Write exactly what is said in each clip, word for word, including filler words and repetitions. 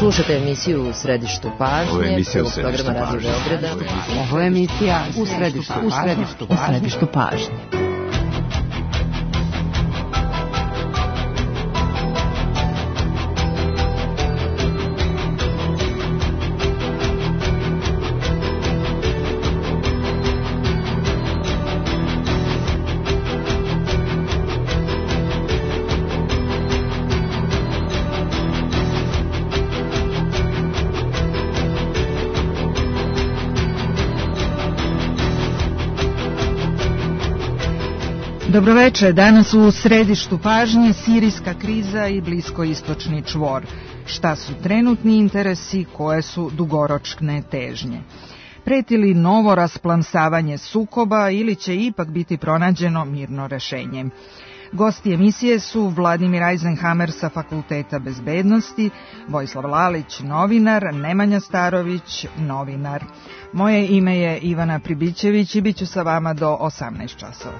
Slušajte emisiju U središtu pažnje. Ovo je emisija U središtu pažnje. Ovo je emisija U središtu pažnje. U središtu pažnje. Dobroveče, danas u središtu pažnje sirijska kriza i bliskoistočni čvor. Šta su trenutni interesi, koje su dugoročne težnje? Preti li novo rasplamsavanje sukoba ili će ipak biti pronađeno mirno rešenje? Gosti emisije su Vladimir Eisenhammer sa Fakulteta bezbednosti, Vojislav Lalić, novinar, Nemanja Starović, novinar. Moje ime je Ivana Pribićević i bit ću sa vama do osamnaest časova.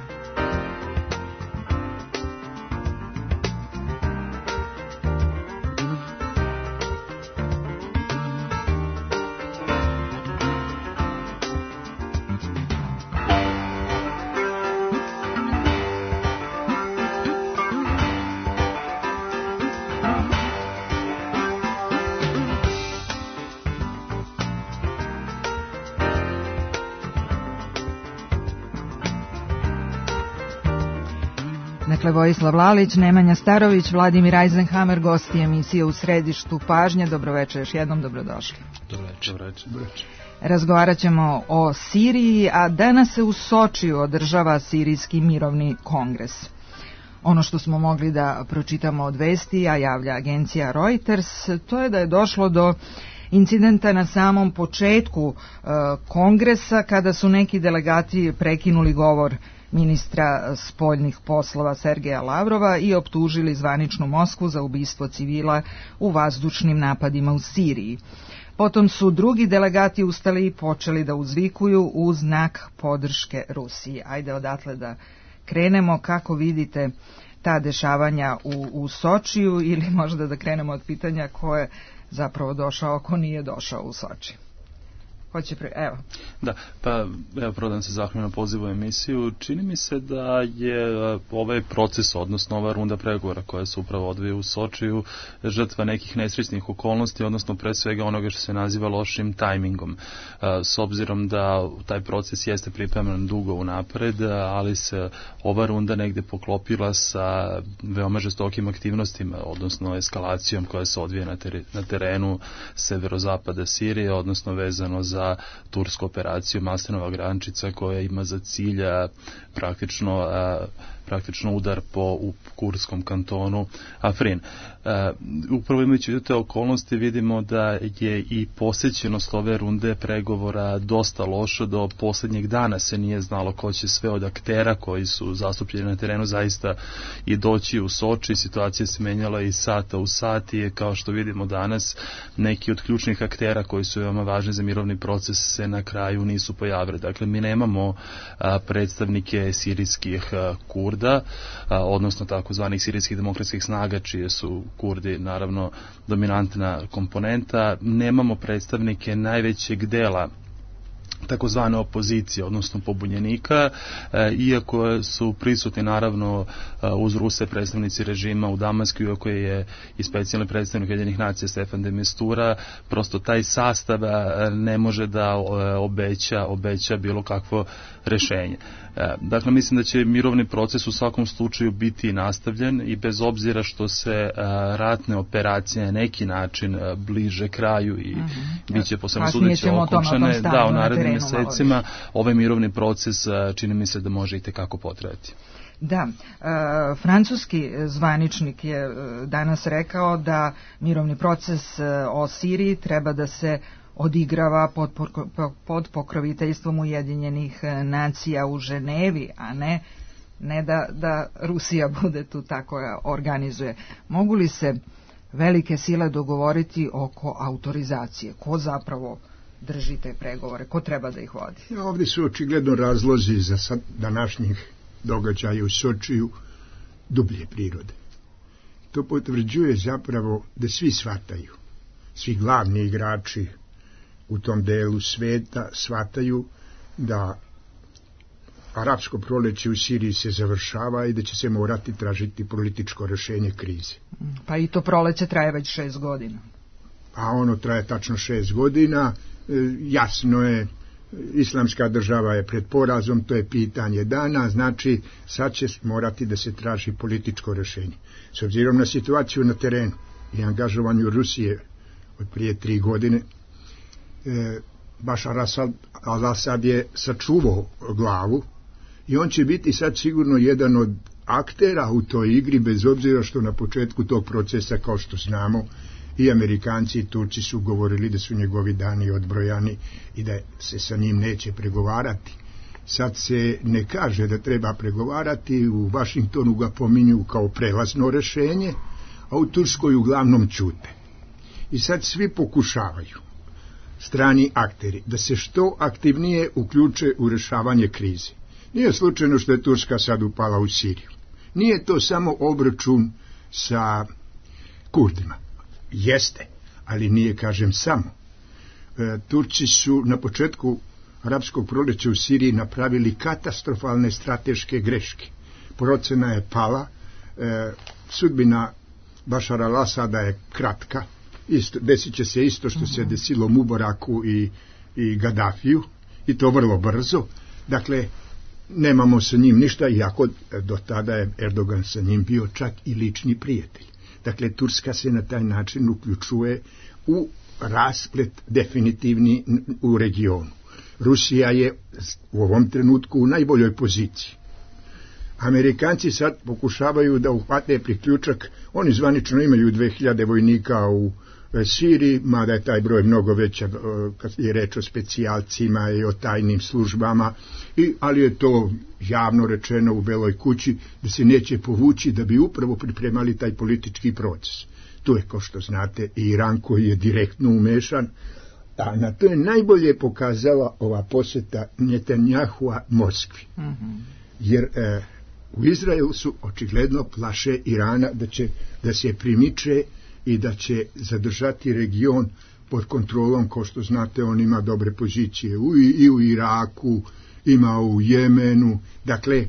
Dakle, Vojislav Lalić, Nemanja Starović, Vladimir Eisenhammer, gosti emisije U središtu pažnje. Dobroveče još jednom, dobrodošli. Dobroveče. Dobroveče. Razgovarat ćemo o Siriji, a danas se u Sočiju održava Sirijski mirovni kongres. Ono što smo mogli da pročitamo od vesti, a javlja agencija Reuters, to je da je došlo do incidenta na samom početku e, kongresa, kada su neki delegati prekinuli govor ministra spoljnih poslova Sergeja Lavrova i optužili zvaničnu Moskvu za ubistvo civila u vazdušnim napadima u Siriji. Potom su drugi delegati ustali i počeli da uzvikuju u znak podrške Rusiji. Ajde odatle da krenemo, kako vidite ta dešavanja u, u Sočiju, ili možda da krenemo od pitanja ko je zapravo došao, ko nije došao u Soči. Hoće pre... Evo. Da, pa evo prvo da se zahvalim na pozivu emisiju. Čini mi se da je ovaj proces, odnosno ova runda pregovora koja se upravo odvija u Sočiju, žrtva nekih nesrećnih okolnosti, odnosno pre svega onoga što se naziva lošim tajmingom. S obzirom da taj proces jeste pripreman dugo unapred, ali se ova runda negde poklopila sa veoma žestokim aktivnostima, odnosno eskalacijom koja se odvija na, ter- na terenu severozapada Sirije, odnosno vezano za tursku operaciju Maslinova grančica, koja ima za cilja praktično, a, praktično udar po u kurdskom kantonu Afrin. A, upravo imajući te okolnosti vidimo da je i posjećenost ove runde pregovora dosta loša. Do posljednjeg dana se nije znalo ko će sve od aktera koji su zastupljeni na terenu zaista i doći u Soči. Situacija se menjala i sata u sat i kao što vidimo danas, neki od ključnih aktera koji su veoma važni za mirovni proces se na kraju nisu pojavili. Dakle, mi nemamo a, predstavnike sirijskih a, Kurda, a, odnosno takozvanih sirijskih demokratskih snaga, čije su Kurdi naravno dominantna komponenta. Nemamo predstavnike najvećeg dela takozvane opozicije, odnosno pobunjenika, e, iako su prisutni naravno uz Ruse predstavnici režima u Damasku, iako je i specijalni predstavnik Ujedinjenih nacija Stefan de Mistura, prosto taj sastav ne može da obeća, obeća bilo kakvo rešenje. E, dakle, mislim da će mirovni proces u svakom slučaju biti nastavljen i bez obzira što se a, ratne operacije na neki način a, bliže kraju i mm-hmm. bit će po svemu sudeći okončane, da, u narednim mjesecima ovaj mirovni proces a, čini mi se da može i tekako potrajati. Da, e, francuski zvaničnik je danas rekao da mirovni proces o Siriji treba da se odigrava pod, pod pokroviteljstvom Ujedinjenih nacija u Ženevi, a ne, ne da, da Rusija bude tu tako organizuje. Mogu li se velike sile dogovoriti oko autorizacije? Ko zapravo drži te pregovore? Ko treba da ih vodi? Ja, ovdje su očigledno razlozi za sad današnjih događaja u Sočiju dublje prirode. To potvrđuje zapravo da svi shvataju svi glavni igrači u tom delu sveta shvataju da arapsko proleće u Siriji se završava i da će se morati tražiti političko rješenje krize. Pa i to proleće traje već šest godina. A ono traje tačno šest godina. E, jasno je, islamska država je pred porazom, to je pitanje dana, znači sad će morati da se traži političko rješenje. S obzirom na situaciju na terenu i angažovanju Rusije od prije tri godine, e, Bašar al-Asad je sačuvao glavu i on će biti sad sigurno jedan od aktera u toj igri, bez obzira što na početku tog procesa, kao što znamo, i Amerikanci i Turci su govorili da su njegovi dani odbrojani i da se sa njim neće pregovarati. Sad se ne kaže da treba pregovarati, u Vašingtonu ga pominju kao prelazno rješenje, a u Turskoj uglavnom ćute. I sad svi pokušavaju, strani akteri, da se što aktivnije uključe u rješavanje krize. Nije slučajno što je Turska sad upala u Siriju. Nije to samo obračun sa Kurdima. Jeste, ali nije, kažem, samo. E, Turci su na početku arapskog proljeća u Siriji napravili katastrofalne strateške greške. Procena je pala, e, sudbina Bašara al-Asada je kratka, isto, desit će se isto što se desilo Mubaraku i, i Gaddafiju, i to vrlo brzo. Dakle, nemamo sa njim ništa, iako do tada je Erdogan sa njim bio čak i lični prijatelj. Dakle, Turska se na taj način uključuje u rasplet definitivni u regionu. Rusija je u ovom trenutku u najboljoj poziciji. Amerikanci sad pokušavaju da uhvate priključak, oni zvanično imaju dve hiljade vojnika u Siriji, mada je taj broj mnogo veća kad je reč o specijalcima i o tajnim službama, i, ali je to javno rečeno u Beloj kući da se neće povući, da bi upravo pripremali taj politički proces. Tu je, kao što znate, i Iran koji je direktno umešan, a na to je najbolje pokazala ova posjeta Netanjahua Moskvi. Mm-hmm. Jer e, u Izraelu su očigledno plaše Irana da će da se primiče i da će zadržati region pod kontrolom. Kao što znate, on ima dobre pozicije u, i u Iraku, ima u Jemenu, dakle,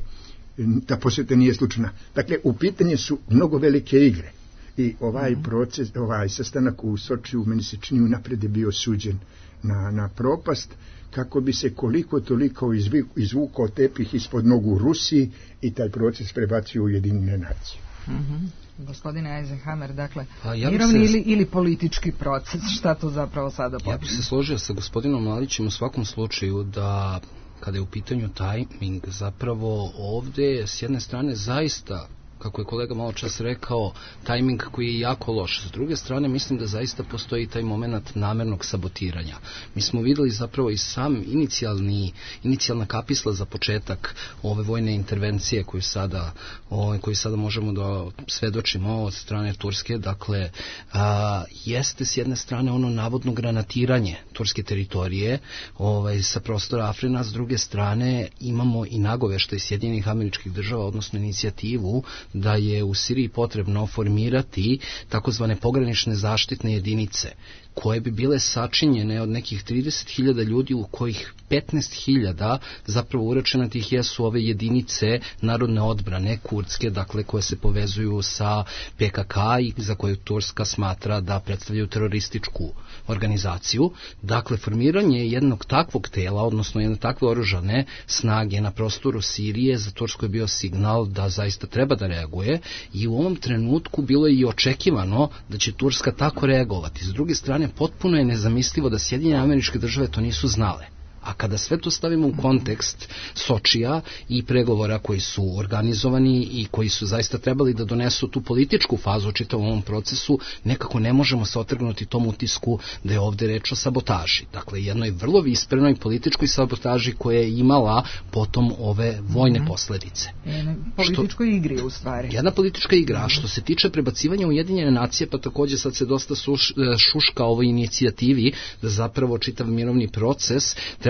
ta posjeta nije slučajna. Dakle, u pitanju su mnogo velike igre i ovaj proces, ovaj sastanak u Sočiju, meni se čini, unapred je bio suđen na, na propast, kako bi se koliko toliko izvukao tepih ispod nogu Rusiji i taj proces prebacio u Ujedinjene nacije. Mm-hmm. Gospodine Eisenhammer, dakle, pa ja mirovni se... ili, ili politički proces, šta to zapravo sada počne? Ja bih se složio sa gospodinom Mladićem u svakom slučaju da kada je u pitanju tajming, zapravo ovdje s jedne strane zaista, kako je kolega malo čas rekao, tajming koji je jako loš. S druge strane, mislim da zaista postoji taj moment namernog sabotiranja. Mi smo vidjeli zapravo i sam inicijalni, inicijalna kapisla za početak ove vojne intervencije koju sada, o, koju sada možemo da svedočimo od strane Turske. Dakle, a, jeste s jedne strane ono navodno granatiranje turske teritorije ovaj, sa prostora Afrina, s druge strane imamo i nagoveštaj Sjedinjenih Američkih Država, odnosno inicijativu da je u Siriji potrebno formirati takozvane pogranične zaštitne jedinice, koje bi bile sačinjene od nekih trideset hiljada ljudi, u kojih petnaest hiljada zapravo uračunatih jesu ove jedinice narodne odbrane, kurdske, dakle koje se povezuju sa P K K i za koju Turska smatra da predstavljaju terorističku organizaciju. Dakle, formiranje jednog takvog tela, odnosno jedne takve oružane snage na prostoru Sirije za Tursku je bio signal da zaista treba da reaguje, i u ovom trenutku bilo je i očekivano da će Turska tako reagovati. S druge strane, potpuno je nezamislivo da Sjedinjene Američke Države to nisu znale. A kada sve to stavimo u kontekst Sočija i pregovora koji su organizovani i koji su zaista trebali da donesu tu političku fazu u čitavom ovom procesu, nekako ne možemo se otrgnuti tom utisku da je ovdje reč o sabotaži. Dakle, jednoj vrlo visprenoj političkoj sabotaži koja je imala potom ove vojne mm-hmm. posljedice. Jedna političkoj što, igri u stvari. Jedna politička igra. Mm-hmm. Što se tiče prebacivanja Ujedinjene nacije, pa također sad se dosta suš, šuška ovoj inicijativi da zapravo čitav mirovni proces treba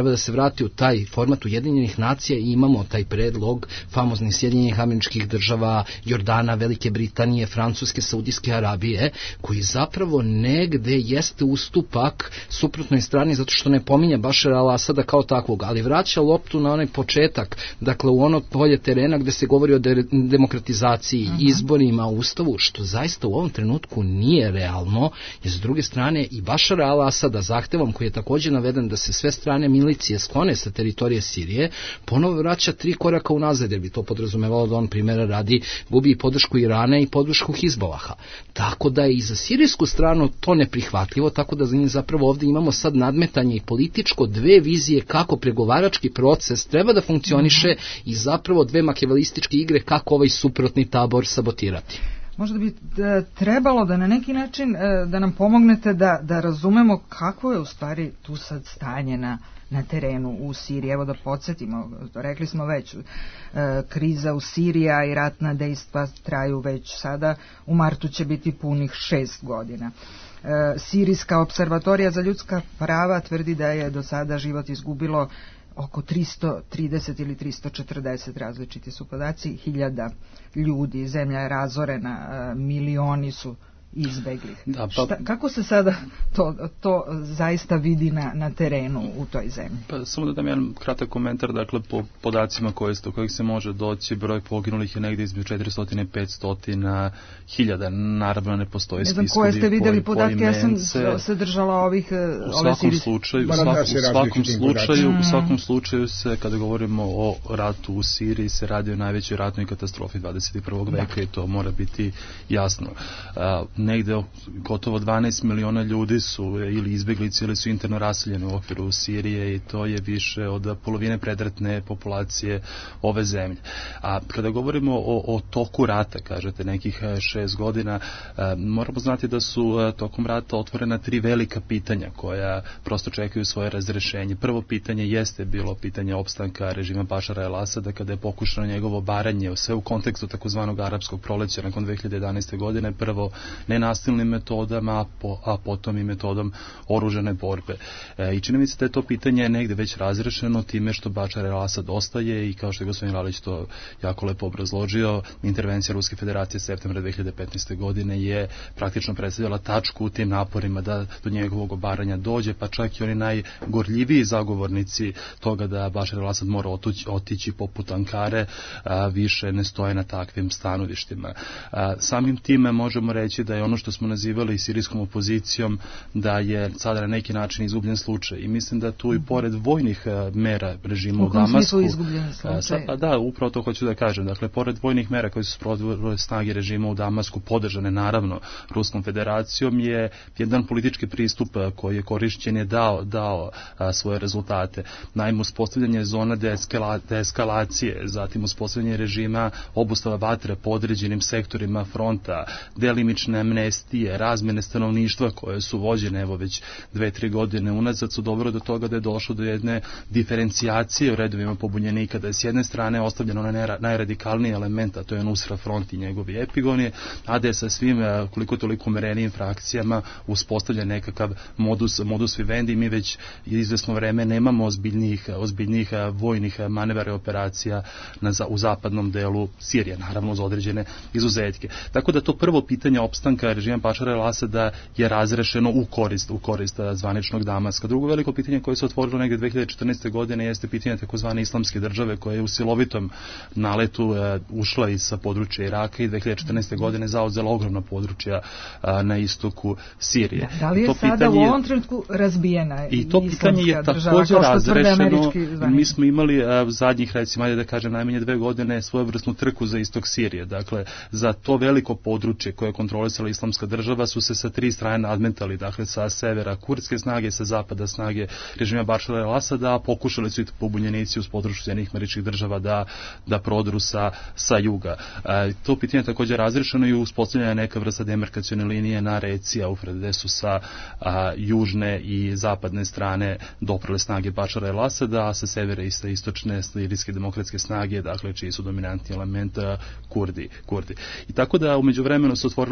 treba da se vrati u taj format Ujedinjenih nacija i imamo taj predlog famoznih Sjedinjenih Američkih Država, Jordana, Velike Britanije, Francuske, Saudijske Arabije, koji zapravo negde jeste ustupak suprotnoj strani zato što ne pominje Bašara al-Asada kao takvog, ali vraća loptu na onaj početak, dakle u ono polje terena gde se govori o de- demokratizaciji, uh-huh. izborima, ustavu, što zaista u ovom trenutku nije realno, jer s druge strane i Bašara al-Asada zahtevom koji je također naveden da se sve strane milicije sklone sa teritorije Sirije, ponovo vraća tri koraka unazad, jer bi to podrazumevalo da on primjera radi gubi i podršku Irana i podršku Hizbolaha. Tako da je i za sirijsku stranu to neprihvatljivo, tako da za njih zapravo ovdje imamo sad nadmetanje i političko dve vizije kako pregovarački proces treba da funkcioniše mm-hmm. i zapravo dve makijavelističke igre kako ovaj suprotni tabor sabotirati. Možda bi da, trebalo da na neki način da nam pomognete da, da razumemo kako je u stvari tu sad stanje na, na terenu u Siriji. Evo da podsjetimo, rekli smo već, e, kriza u Siriji i ratna dejstva traju već sada, u martu će biti punih šest godina. E, Sirijska observatorija za ljudska prava tvrdi da je do sada život izgubilo oko tristo trideset ili tristo četrdeset, različiti su podaci, hiljada ljudi, zemlja je razorena, milioni su izbegli. Da, pa, Šta, kako se sada to, to zaista vidi na, na terenu u toj zemlji? Pa samo da dam jedan kratak komentar, dakle po podacima koje sto, kojih se može doći, broj poginulih je negdje između četiristo i petsto hiljada, naravno ne postoji spiskovi. Ne znam koje ste vidjeli podatke, ja sam se držala ovih u svakom slučaju, u svakom, u svakom slučaju, u svakom slučaju se, kada govorimo o ratu u Siriji, se radi o najvećoj ratnoj katastrofi dvadeset prvog veka i to mora biti jasno. Uh, negde gotovo dvanaest miliona ljudi su ili izbeglici ili su interno raseljeni u okviru Sirije i to je više od polovine predratne populacije ove zemlje. A kada govorimo o, o toku rata, kažete nekih šest godina, moramo znati da su tokom rata otvorena tri velika pitanja koja prosto čekaju svoje razrešenje. Prvo pitanje jeste bilo pitanje opstanka režima Bašara al-Asada kada je pokušano njegovo baranje, sve u kontekstu takozvanog arapskog proleća nakon dve hiljade jedanaeste. godine, prvo nenasilnim metodama, a, po, a potom i metodom oružane borbe. E, I čini mi se da je to pitanje negde već razrešeno time što Bašar al-Asad ostaje i kao što je gospodin Lalić to jako lepo obrazložio, intervencija Ruske federacije septembra dve hiljade petnaeste. godine je praktično predstavljala tačku u tim naporima da do njegovog obaranja dođe, pa čak i oni najgorljiviji zagovornici toga da Bašar al-Asad mora otući, otići poput Ankare, a, više ne stoje na takvim stanovištima. A, samim time možemo reći da je ono što smo nazivali sirijskom opozicijom da je sada na neki način izgubljen slučaj i mislim da tu i pored vojnih uh, mera režima u, u Damasku izgubljen slučaj? Pa da, upravo to hoću da kažem. Dakle, pored vojnih mera koje su sprovodile snage režima u Damasku, podržane naravno Ruskom federacijom, je jedan politički pristup koji je korišćen je dao, dao a, svoje rezultate. Naime, uspostavljanje zona deeskala, deeskalacije, zatim uspostavljanje režima obustava vatre po određenim sektorima fronta, delimične amnestije, razmjene stanovništva koje su vođene evo već dve, tri godine unazad su dovelo do toga da je došlo do jedne diferencijacije u redovima pobunjenika, da je s jedne strane ostavljeno na najradikalniji element, a to je Nusra Front i njegovi epigoni, a da je sa svim koliko toliko umerenijim frakcijama uspostavljen nekakav modus, modus vivendi i mi već izvesno vreme nemamo ozbiljnih, ozbiljnih vojnih manevara i operacija na, u zapadnom delu Sirije, naravno uz određene izuzetke. Tako da to prvo pitanje opstanka režima Bašara al-Asada je razrešeno u korist, u korist zvaničnog Damaska. Drugo veliko pitanje koje se otvorilo negdje dve hiljade četrnaeste. godine jeste pitanje takozvane islamske države koja je u silovitom naletu uh, ušla iz područja Iraka i dve hiljade četrnaeste. godine zauzela ogromna područja uh, na istoku Sirije. Da, da li je to sada pitanje, u ovom trenutku razbijena i to pitanje je također razrešeno. Mi smo imali uh, zadnjih, recimo, ajde da kažem, najmanje dve godine svojevrsnu trku za istok Sirije. Dakle, za to veliko područje koje je kontrolisala islamska država su se sa tri strane nadmetali, dakle sa severa kurdske snage, sa zapada snage režima Bašara al-Asada, a pokušali su i pobunjenici uz podršku Sjedinjenih Američkih Država da, da prodru sa, sa juga. E, to pitanje je također razrešeno i uspostavljena neka vrsta demarkacione linije na reci Eufrat, gde su sa a, južne i zapadne strane doprale snage Bašara al-Asada, a sa severa i sa istočne sirijske demokratske snage, dakle čiji su dominantni element a, Kurdi, Kurdi. I tako da umeđu vremenu se otvorilo treće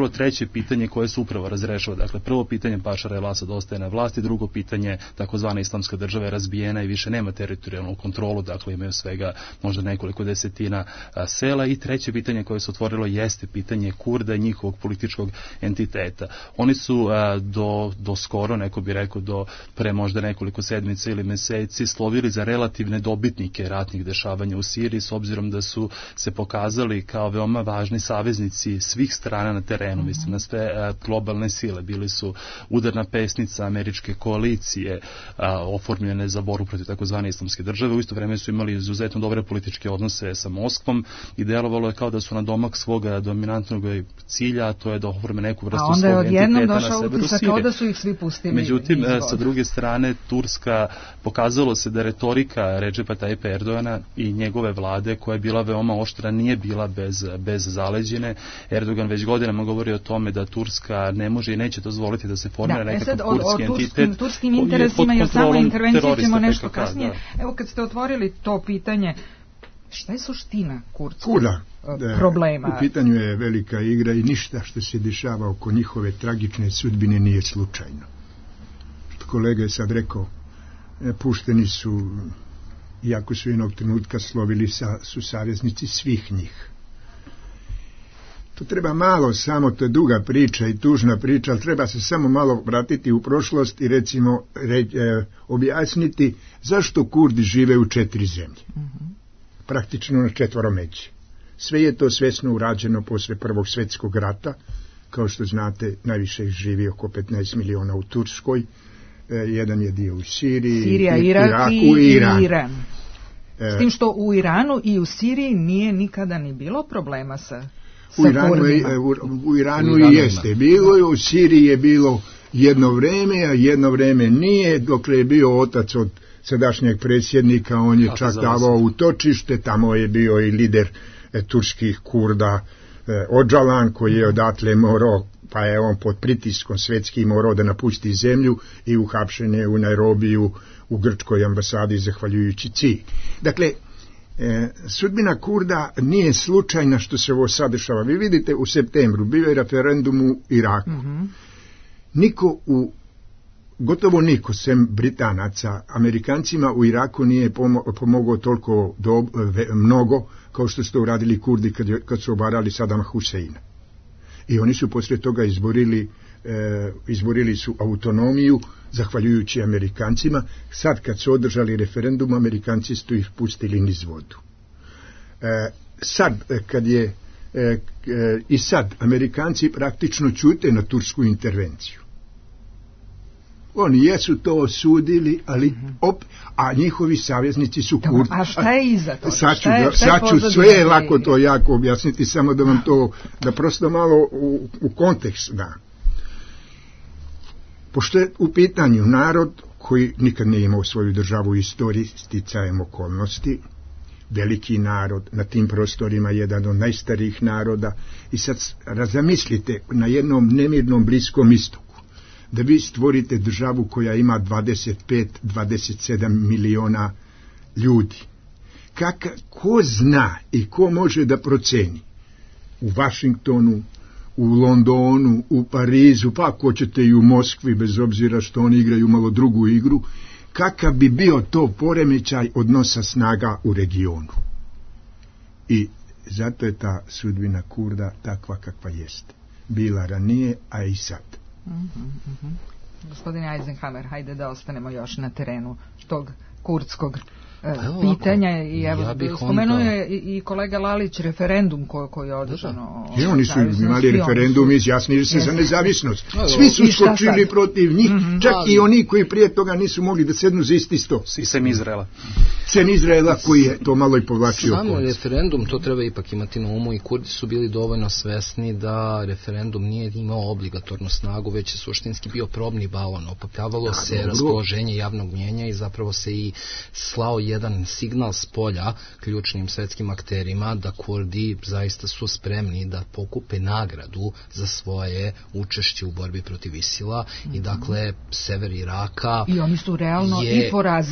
treće pitanje koje se upravo razrešava. Dakle, prvo pitanje Bašara el-Asad ostaje na vlasti, drugo pitanje takozvana islamska država je razbijena i više nema teritorijalnu kontrolu, dakle imaju svega možda nekoliko desetina a, sela, i treće pitanje koje se otvorilo jeste pitanje Kurda i njihovog političkog entiteta. Oni su a, do, do skoro, neko bi rekao do pre možda nekoliko sedmica ili meseci, slovili za relativne dobitnike ratnih dešavanja u Siriji, s obzirom da su se pokazali kao veoma važni saveznici svih strana na terenu, mm-hmm. mislim na sve a, globalne sile. Bili su udarna pesnica američke koalicije a, oformljene za borbu protiv takozvane islamske države. U isto vreme su imali izuzetno dobre političke odnose sa Moskvom i delovalo je kao da su na domak svoga dominantnog cilja, a to je da oforme neku vrstu svog entiteta na severu Sirije. Kao da su ih svi pustili. Međutim, sa druge strane, Turska, pokazalo se da retorika Redžepa Tajipa Erdogana i njegove vlade, koja je bila veoma oštra, nije bila bez, bez zaleđine. Erdogan već godinama govori o tome da Turska ne može i neće dozvoliti da se formira da, nekakav sad, kurdski o, o turskim, entitet. Turskim interesima i o samoj intervenciji ćemo nešto P K K, kasnije. Da. Evo, kad ste otvorili to pitanje, šta je suština kurdskog Kurda, da, problema? U pitanju je velika igra i ništa što se dešava oko njihove tragične sudbine nije slučajno. Što kolega je sad rekao, pušteni su, iako su jednog trenutka slovili sa, su saveznici svih njih. To treba malo, samo to je duga priča i tužna priča, ali treba se samo malo vratiti u prošlost i recimo re, e, objasniti zašto Kurdi žive u četiri zemlje. Mm-hmm. Praktično na četvoromeđi. Sve je to svesno urađeno posle Prvog svjetskog rata. Kao što znate, najviše ih živi oko petnaest miliona u Turskoj, e, jedan je dio u Siriji, Sirija, i, Irak Iraku i, i Iran. Iran. S tim što u Iranu i u Siriji nije nikada ni bilo problema sa, sa u Iranu, Kurdima. U, u Iranu i jeste bilo, i u Siriji je bilo jedno vreme, a jedno vreme nije, dok je bio otac od sadašnjeg predsjednika, on je čak davao utočište, tamo je bio i lider e, turskih Kurda e, Odžalan, koji je odatle morao, pa je on pod pritiskom svetskim morao da napusti zemlju i uhapšen je u Nairobiju u grčkoj ambasadi zahvaljujući C I. Dakle, e, sudbina Kurda nije slučajna što se ovo sad dešava. Vi vidite, u septembru bio je referendum u Iraku. Mm-hmm. Niko u Gotovo niko, sem Britanaca, Amerikancima u Iraku nije pomogao toliko do, ve, mnogo kao što su to uradili Kurdi kad, kad su obarali Sadama Huseina. I oni su poslije toga izborili, e, izborili su autonomiju zahvaljujući Amerikancima. Sad kad su održali referendum, Amerikanci su ih pustili niz vodu. E, sad kad je e, e, i sad Amerikanci praktično ćute na tursku intervenciju. Oni jesu to osudili, ali op, a njihovi saveznici su Kurdi. A šta je iza toga? Sad ću, da, sad ću sve je lako to jako objasniti, samo da vam to, da prosto malo u, u kontekst da. Pošto je u pitanju narod koji nikad nije imao svoju državu u istoriji, sticajem okolnosti, veliki narod, na tim prostorima jedan od najstarijih naroda, i sad razmislite na jednom nemirnom Bliskom istoku, da vi stvorite državu koja ima dvadeset pet do dvadeset sedam miliona ljudi. Kaka, ko zna i ko može da proceni u Vašingtonu, u Londonu, u Parizu, pa ako ćete i u Moskvi, bez obzira što oni igraju malo drugu igru, kakav bi bio to poremećaj odnosa snaga u regionu. I zato je ta sudbina Kurda takva kakva jeste. Bila ranije, a i sad. Mm-hmm, mm-hmm. Gospodine Eisenhammer, hajde da ostanemo još na terenu tog kurdskog e, pitanja. I evo, ja spomenuo onda... je i, i kolega Lalić referendum ko, koji je održano. I oni su imali referendum i izjasnili se za nezavisnost. Svi su skočili protiv njih, mm-hmm. čak ali... i oni koji prije toga nisu mogli da sednu za isti sto. I sem Izraela. Sem Izraela koji je to malo i povlačio. Samo referendum, to treba ipak imati na umu, i Kurdi su bili dovoljno svesni da referendum nije imao obligatornu snagu, već je suštinski bio probni balon. Opapljavalo da, se dobro. raspoloženje javnog mnjenja i zapravo se i slao jedan signal s polja ključnim svetskim akterima da Kurdi zaista su spremni da pokupe nagradu za svoje učešće u borbi protiv Isila. Mm-hmm. I dakle sever Iraka i oni su realno je, i porazili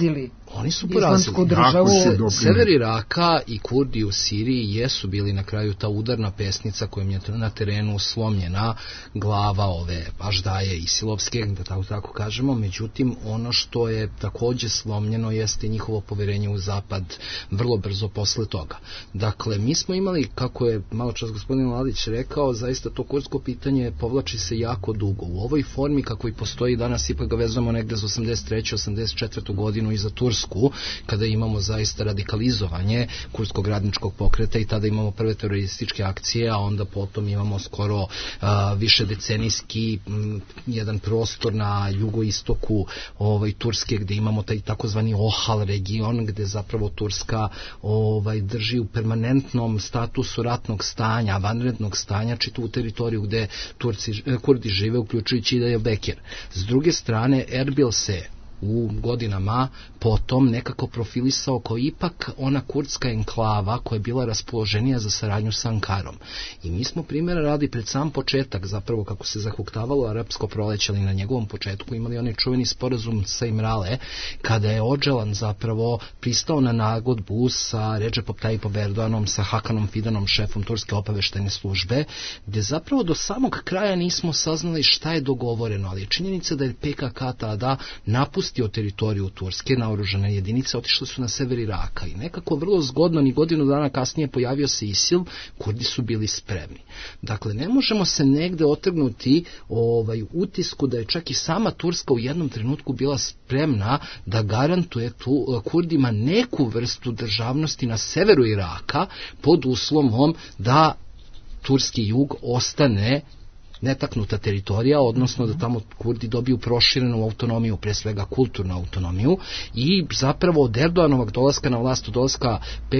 Oni su porazili. Državu. Se, sever Iraka i Kurdi u Siriji jesu bili na kraju ta udarna pesnica kojom je na terenu slomljena glava ove Aždaje Isilovske, da tako, tako kažemo. Međutim, ono što je takođe slomljeno jeste njihovo poverenje u Zapad vrlo brzo posle toga. Dakle, mi smo imali, kako je malo čas gospodin Ladić rekao, zaista to kurdsko pitanje povlači se jako dugo. U ovoj formi kako i postoji danas, ipak ga vezujemo negde za osamdeset treću osamdeset četvrtu godinu i za Tursku, kada imamo zaista radikalizovanje kurdskog radničkog pokreta i tada imamo prve terorističke akcije, a onda potom imamo skoro a, više decenijski m, jedan prostor na jugoistoku ovaj, Turske, gde imamo taj takozvani Ohal region, gde zapravo Turska ovaj, drži u permanentnom statusu ratnog stanja, vanrednog stanja, čitavu teritoriju gde Turci, Kurdi žive, uključujući i da je Bekir. S druge strane, Erbil se u godinama potom nekako profilisao kao ipak ona kurdska enklava koja je bila raspoloženija za saradnju sa Ankarom. I mi smo primjera radi pred sam početak, zapravo kako se zahuktavalo arapsko proleće, ali na njegovom početku imali onaj čuveni sporazum sa Imrale, kada je Öcalan zapravo pristao na nagodbu sa Recepom Tayyipom Erdoganom, sa Hakanom Fidanom, šefom turske obaveštajne službe, gde zapravo do samog kraja nismo saznali šta je dogovoreno, ali je činjenica da je P K K tada napustio teritoriju Turske, naoružane jedinice otišle su na sever Iraka i nekako vrlo zgodno, ni godinu dana kasnije pojavio se ISIL, Kurdi su bili spremni. Dakle, ne možemo se negde otrgnuti ovaj, utisku da je čak i sama Turska u jednom trenutku bila spremna da garantuje tu Kurdima neku vrstu državnosti na severu Iraka pod uslovom da turski jug ostane netaknuta teritorija, odnosno da tamo Kurdi dobiju proširenu autonomiju, pre svega kulturnu autonomiju, i zapravo od Erdoganovog dolaska na vlast, od dolaska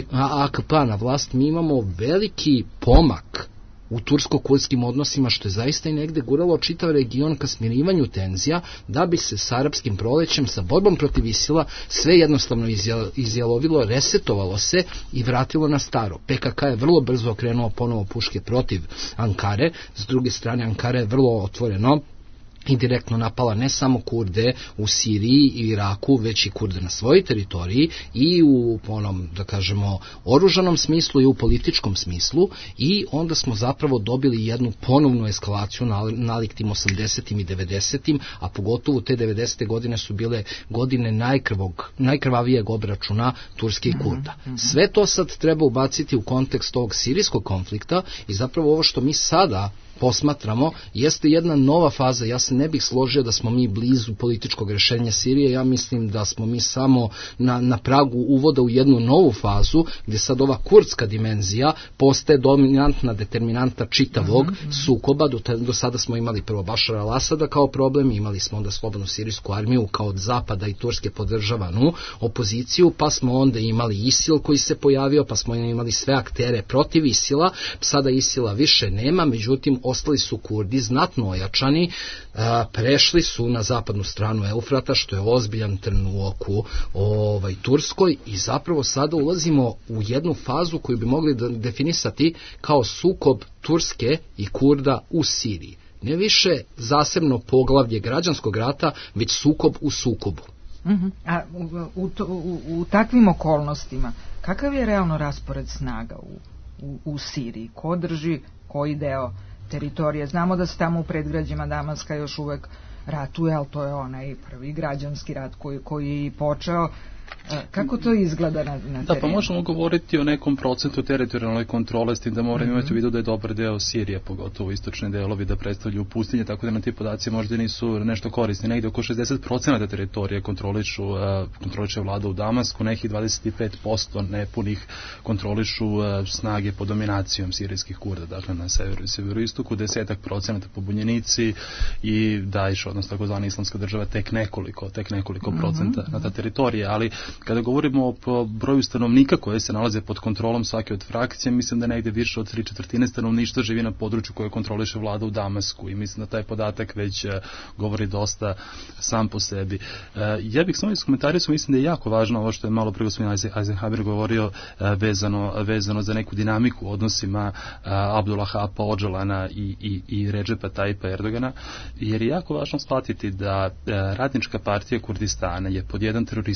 A K P na vlast, mi imamo veliki pomak u tursko-kurdskim odnosima, što je zaista i negde guralo čitav region ka smirivanju tenzija, da bi se s arapskim prolećem, sa borbom protiv Isila, sve jednostavno izjalovilo, resetovalo se i vratilo na staro. P K K je vrlo brzo okrenuo ponovo puške protiv Ankare, s druge strane Ankara je vrlo otvoreno i direktno napala ne samo Kurde u Siriji i Iraku, već i Kurde na svojoj teritoriji i u onom, da kažemo, oružanom smislu i u političkom smislu, i onda smo zapravo dobili jednu ponovnu eskalaciju nalik tim osamdesetim i devedesetim, a pogotovo te devedesete godine su bile godine najkrvog, najkrvavijeg obračuna Turske i Kurda. Sve to sad treba ubaciti u kontekst ovog sirijskog konflikta i zapravo ovo što mi sada posmatramo jeste jedna nova faza. Ja se ne bih složio da smo mi blizu političkog rešenja Sirije, ja mislim da smo mi samo na, na pragu uvoda u jednu novu fazu gdje sad ova kurdska dimenzija postaje dominantna determinanta čitavog mm-hmm. sukoba. Do, te, do sada smo imali prvo Bašara al-Asada kao problem, imali smo onda slobodnu sirijsku armiju kao od zapada i Turske podržavanu opoziciju, pa smo onda imali ISIL koji se pojavio, pa smo imali sve aktere protiv ISIL-a, sada ISIL-a više nema, međutim ostali su Kurdi znatno ojačani, a, prešli su na zapadnu stranu Eufrata, što je ozbiljan trn u oku ovaj, Turskoj, i zapravo sada ulazimo u jednu fazu koju bi mogli da definisati kao sukob Turske i Kurda u Siriji. Ne više zasebno poglavlje građanskog rata, već sukob u sukobu. Uh-huh. A u, u, u, u takvim okolnostima, kakav je realno raspored snaga u, u, u Siriji? Ko drži koji deo teritorije? Znamo da se tamo u predgrađima Damaska još uvek ratuje, ali to je onaj prvi građanski rat koji, koji je i počeo. Kako to izgleda na, na terenu? Da, pa možemo govoriti o nekom procentu teritorijalne kontrole, s tim da moramo mm-hmm. imati u vidu da je dobar deo Sirije, pogotovo istočne delovi, da predstavljaju pustinje, tako da na ti podaci možda nisu nešto korisni. Negde oko šezdeset procenata teritorije kontrolišu, uh, kontroliše vlada u Damasku, nekih dvadeset pet posto nepunih kontrolišu uh, snage pod dominacijom sirijskih Kurda, dakle na severu i severoistoku, desetak procenata pobunjenici i Daesh, odnosno takozvana islamska država, tek nekoliko, tek nekoliko mm-hmm. procenta na ta teritorija, ali kada govorimo o broju stanovnika koje se nalaze pod kontrolom svake od frakcija, mislim da negde više od tri četvrtine stanovništva živi na području koje kontroliše vlada u Damasku, i mislim da taj podatak već govori dosta sam po sebi. Ja bih samo iskomentarisao, mislim da je jako važno ovo što je malo pre gospodin Eisenhower govorio vezano, vezano za neku dinamiku u odnosima Abdullahapa Öcalana i, i, i Recepa Tayyipa Erdogana, jer je jako važno shvatiti da Radnička partija Kurdistana je pod jedan teroristička organizacija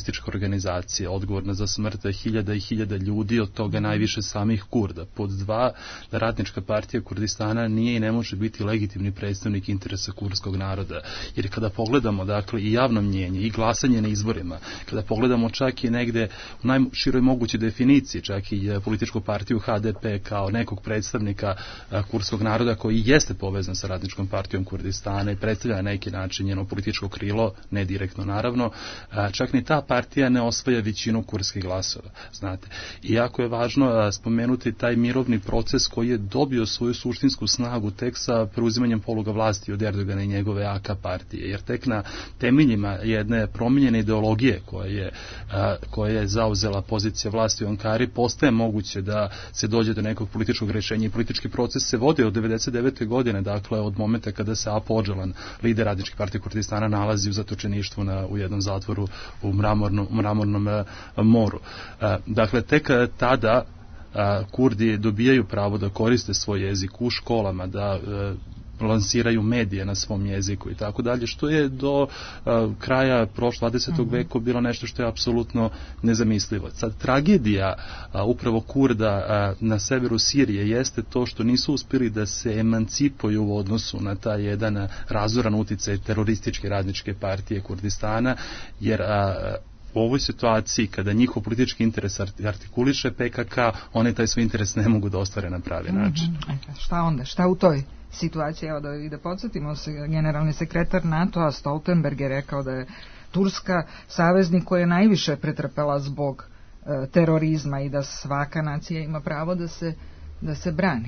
organizacija odgovorna za smrt hiljada i hiljada ljudi, od toga najviše samih Kurda. Pod dva, da Radnička partija Kurdistana nije i ne može biti legitimni predstavnik interesa kurdskog naroda. Jer kada pogledamo, dakle, i javno mnjenje i glasanje na izborima, kada pogledamo čak i negde u najširoj mogućoj definiciji, čak i političku partiju H D P kao nekog predstavnika kurdskog naroda koji jeste povezan sa Radničkom partijom Kurdistana i predstavlja na neki način njeno političko krilo, ne direktno naravno, čak ni ta partija ne osvaja većinu kurdskih glasova, znate. I jako je važno spomenuti taj mirovni proces koji je dobio svoju suštinsku snagu tek sa preuzimanjem poluga vlasti od Erdogana i njegove A K partije, jer tek na temeljima jedne promijenjene ideologije koja je, koja je zauzela pozicija vlasti u Ankari postaje moguće da se dođe do nekog političkog rješenja i politički proces se vodi od devedeset devete godine, dakle od momenta kada se Apo Öcalan, lider Radničke partije Kurdistana, nalazi u zatočeništvu na, u jednom zatvoru u mramornom, mramornom moru. Dakle, tek tada Kurdi dobijaju pravo da koriste svoj jezik u školama, da lansiraju medije na svom jeziku i tako dalje, što je do uh, kraja prošlog dvadesetog veka bilo nešto što je apsolutno nezamislivo. Sad, tragedija uh, upravo Kurda uh, na severu Sirije jeste to što nisu uspjeli da se emancipuju u odnosu na taj jedan uh, razoran uticaj terorističke Radničke partije Kurdistana, jer uh, u ovoj situaciji, kada njihov politički interes artikuliše P K K, one taj svoj interes ne mogu da ostvare na pravi način. Mm-hmm. Šta onda? Šta u toj situaciji? Evo da, da podsjetimo se, generalni sekretar NATO-a Stoltenberg je rekao da je Turska saveznik koji je najviše pretrpela zbog e, terorizma i da svaka nacija ima pravo da se, da se brani.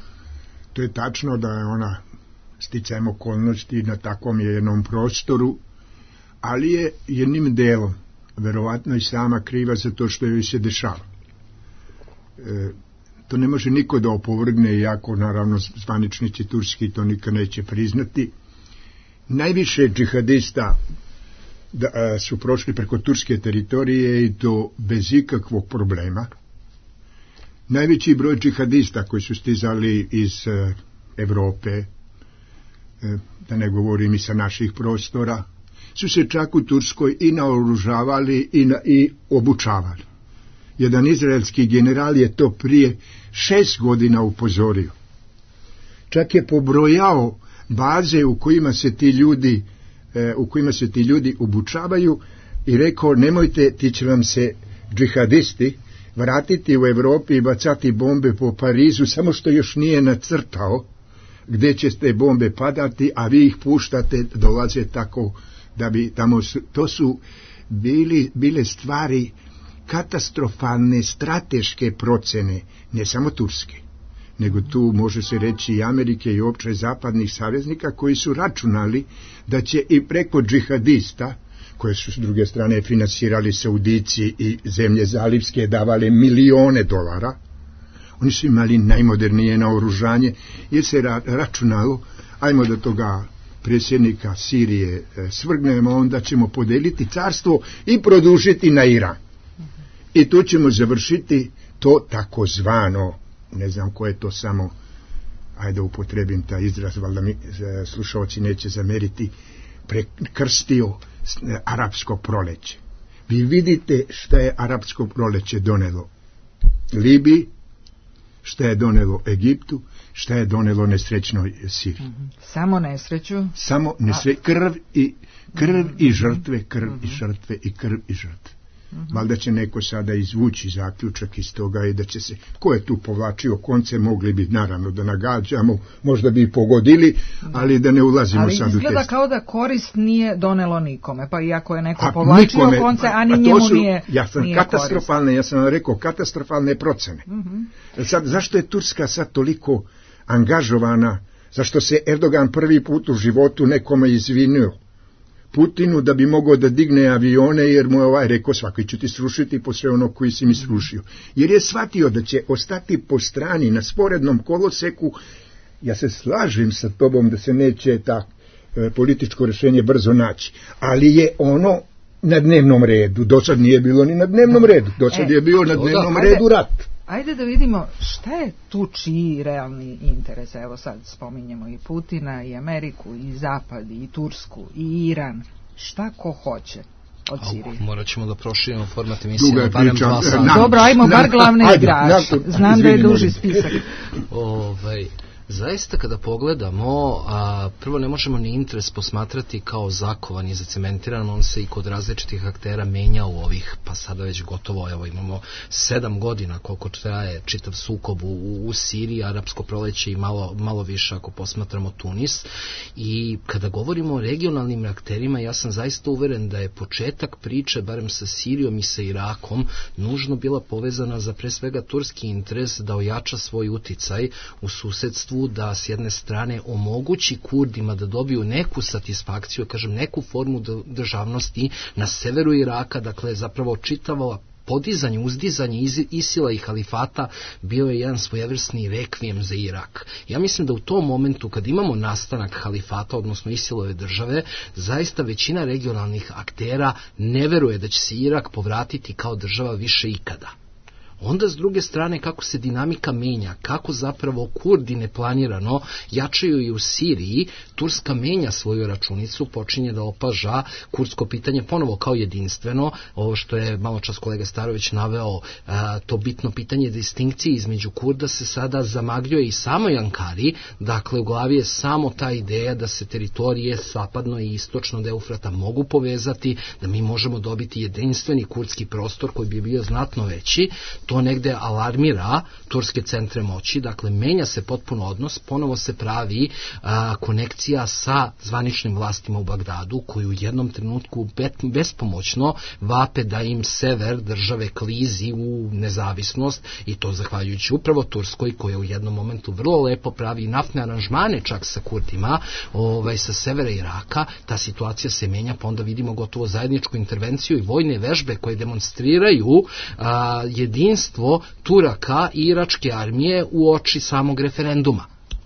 To je tačno da je ona sticajem okolnosti na takvom jednom prostoru, ali je jednim delom verovatno i sama kriva za to što joj se dešava. E, to ne može niko da opovrgne, iako naravno zvaničnici turski to nikad neće priznati. Najviše džihadista da, a, su prošli preko turske teritorije i to bez ikakvog problema. Najveći broj džihadista koji su stizali iz e, Evrope, e, da ne govorim i sa naših prostora, su se čak u Turskoj i naoružavali i, na, i obučavali. Jedan izraelski general je to prije šest godina upozorio. Čak je pobrojao baze u kojima se ti ljudi, e, u kojima se ti ljudi obučavaju i rekao, nemojte, ti će vam se džihadisti vratiti u Evropi i bacati bombe po Parizu, samo što još nije nacrtao gdje će te bombe padati, a vi ih puštate, dolaze tako da bi tamo su, to su bili, bile stvari katastrofalne strateške procene, ne samo Turske, nego tu može se reći i Amerike i opće zapadnih saveznika koji su računali da će i preko džihadista, koje su s druge strane finansirali Saudici i zemlje zalivske, davale milione dolara, oni su imali najmodernije naoružanje, jer se ra- računalo, ajmo do toga predsjednika Sirije e, svrgnemo, onda ćemo podeliti carstvo i produžiti na Iran. I tu ćemo završiti to takozvano, ne znam ko je to samo, ajde upotrebim taj izraz, valjda mi e, slušalci neće zameriti, prekrstio e, arapsko proleće. Vi vidite šta je arapsko proleće donelo Libiji, šta je donelo Egiptu, šta je donelo nesrećnoj Siriji. Mm-hmm. Samo nesreću? Samo nesreću, krv i, krv i žrtve, krv mm-hmm. i žrtve i krv i žrtve. Mm-hmm. Valjda će neko sada izvući zaključak iz toga i da će se, ko je tu povlačio konce, mogli bi naravno da nagađamo, možda bi i pogodili, ali da ne ulazimo ali sad u te. Ali izgleda kao da korist nije donelo nikome, pa iako je neko a, povlačio nikome, konce, a ni a njemu su, nije ja sam nije katastrofalne, korist. Ja sam rekao katastrofalne procene. Mm-hmm. Sad, zašto je Turska sad toliko angažovana, zašto se Erdogan prvi put u životu nekome izvinio Putinu da bi mogao da digne avione, jer mu je ovaj rekao, svaki ću ti srušiti po sve ono koji si mi srušio. Jer je shvatio da će ostati po strani na sporednom koloseku. Ja se slažem sa tobom da se neće ta e, političko rješenje brzo naći, ali je ono na dnevnom redu. Do sad nije bilo ni na dnevnom redu, do sad e, je bio na dnevnom da, redu rat. Ajde da vidimo šta je tu čiji realni interes. Evo sad spominjemo i Putina, i Ameriku, i Zapad, i Tursku, i Iran. Šta ko hoće? od Sirije. Morat ćemo da proširimo format emisije na barem dva sata. Dobro, ajmo bar glavne igrače. Znam da je duži spisak. Ovaj... Zaista kada pogledamo, a, prvo ne možemo ni interes posmatrati kao zakovan i zacementiran, on se i kod različitih aktera menja u ovih, pa sada već gotovo, evo imamo sedam godina koliko traje čitav sukob u, u Siriji, arapsko proleće i malo, malo više ako posmatramo Tunis. I kada govorimo o regionalnim akterima, ja sam zaista uveren da je početak priče, barem sa Sirijom i sa Irakom, nužno bila povezana za pre svega turski interes da ojača svoj uticaj u susedstvu, da s jedne strane omogući Kurdima da dobiju neku satisfakciju, kažem neku formu državnosti na severu Iraka, dakle zapravo čitavo podizanje, uzdizanje Isila i halifata bio je jedan svojevrsni rekvijem za Irak. Ja mislim da u tom momentu kad imamo nastanak halifata, odnosno Isilove države, zaista većina regionalnih aktera ne veruje da će se Irak povratiti kao država više ikada. Onda s druge strane kako se dinamika menja, kako zapravo Kurdi neplanirano jačaju i u Siriji, Turska menja svoju računicu, počinje da opaža kurdsko pitanje ponovo kao jedinstveno, ovo što je malo čas kolega Starović naveo, a, to bitno pitanje distinkcije između Kurda se sada zamagljuje i samoj Ankari, dakle u glavi je samo ta ideja da se teritorije zapadno i istočno od Eufrata mogu povezati, da mi možemo dobiti jedinstveni kurdski prostor koji bi bio znatno veći. To negde alarmira turske centre moći, dakle menja se potpuno odnos, ponovo se pravi a, konekcija sa zvaničnim vlastima u Bagdadu, koji u jednom trenutku bespomoćno vape da im sever države klizi u nezavisnost, i to zahvaljujući upravo Turskoj, koja u jednom momentu vrlo lepo pravi naftne aranžmane čak sa Kurdima, ovaj, sa severa Iraka. Ta situacija se menja, pa onda vidimo gotovo zajedničku intervenciju i vojne vežbe koje demonstriraju a, jedinstvo Turaka i iračke armije u oči samog referenduma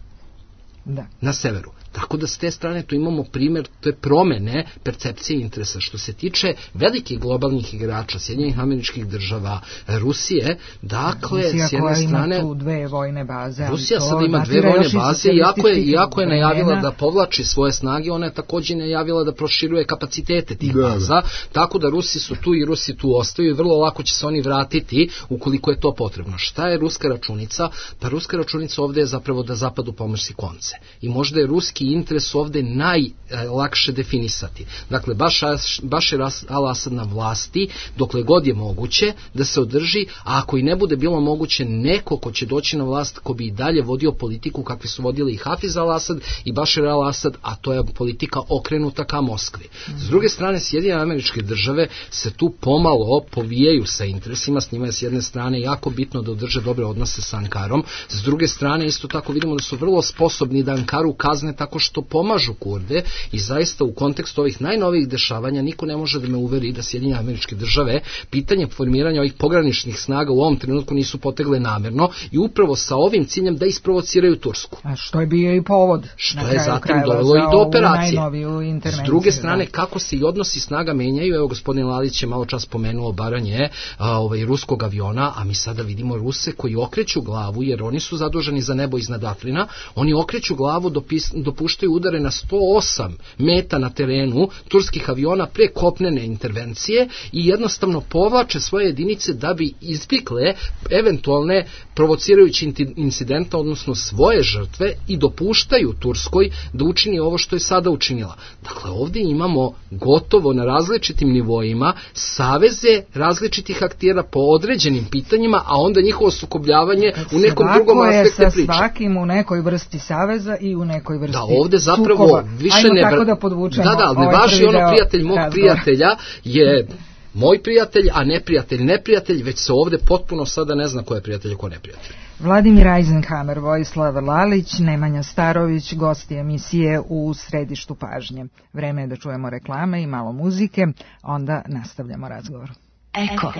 da. Na severu. Tako da s te strane tu imamo primjer te promene percepcije interesa. Što se tiče velikih globalnih igrača, Sjedinjenih Američkih Država, Rusije, dakle, Rusija s jedne strane... Rusija koja ima tu dve vojne baze. Rusija sada ima dve vojne baze, iako je, iako je najavila da povlači svoje snage, ona je također najavila da proširuje kapacitete tih da, baza, da. Tako da Rusi su tu i Rusi tu ostaju i vrlo lako će se oni vratiti ukoliko je to potrebno. Šta je ruska računica? Pa ruska računica ovdje je zapravo da zapadu pomoći konce. I možda je ruski interes ovdje najlakše definisati. Dakle, Bašar al-Asad na vlasti, dokle god je moguće da se održi, a ako i ne bude bilo moguće, neko ko će doći na vlast ko bi i dalje vodio politiku kakvi su vodili i Hafiz al-Asad i Bašar al-Asad, a to je politika okrenuta ka Moskvi. S druge strane, Sjedinjene Američke Države se tu pomalo povijaju sa interesima, s njima je s jedne strane jako bitno da održe dobre odnose sa Ankarom, s druge strane isto tako vidimo da su vrlo sposobni da Ankaru kazne tako što pomažu Kurde, i zaista u kontekstu ovih najnovijih dešavanja niko ne može da me uveri da Sjedinjene Američke Države pitanje formiranja ovih pograničnih snaga u ovom trenutku nisu potegle namjerno i upravo sa ovim ciljem da isprovociraju Tursku. A što je bio i povod. Što je zatim dovelo i do operacije. S druge strane, kako se i odnosi snaga menjaju, evo gospodin Lalić je malo čas spomenuo baranje a, ovaj, ruskog aviona, a mi sada vidimo Ruse koji okreću glavu, jer oni su zaduženi za nebo iznad Afrina, oni okreću glavu, dopis, dopuštaju udare na sto osam meta na terenu turskih aviona pre kopnene intervencije i jednostavno povlače svoje jedinice da bi izbjegle eventualne provocirajući incidenta, odnosno svoje žrtve, i dopuštaju Turskoj da učini ovo što je sada učinila. Dakle, ovdje imamo gotovo na različitim nivoima saveze različitih aktera po određenim pitanjima, a onda njihovo sukobljavanje u nekom drugom aspektu priče. Svako je sa svakim u nekoj vrsti saveza i u nekoj vrsti da, ovdje zapravo sukoba. Više Ajmo ne... tako da podvučemo. Da, da, ali ne ovaj važi ono deo, prijatelj mog razgovor. Prijatelja je moj prijatelj, a neprijatelj neprijatelj, već se ovdje potpuno sada ne zna ko je prijatelj, ko neprijatelj. Vladimir Eisenhammer, Vojislav Lalić, Nemanja Starović, gosti emisije u središtu pažnje. Vreme je da čujemo reklame i malo muzike, onda nastavljamo razgovor. Eko.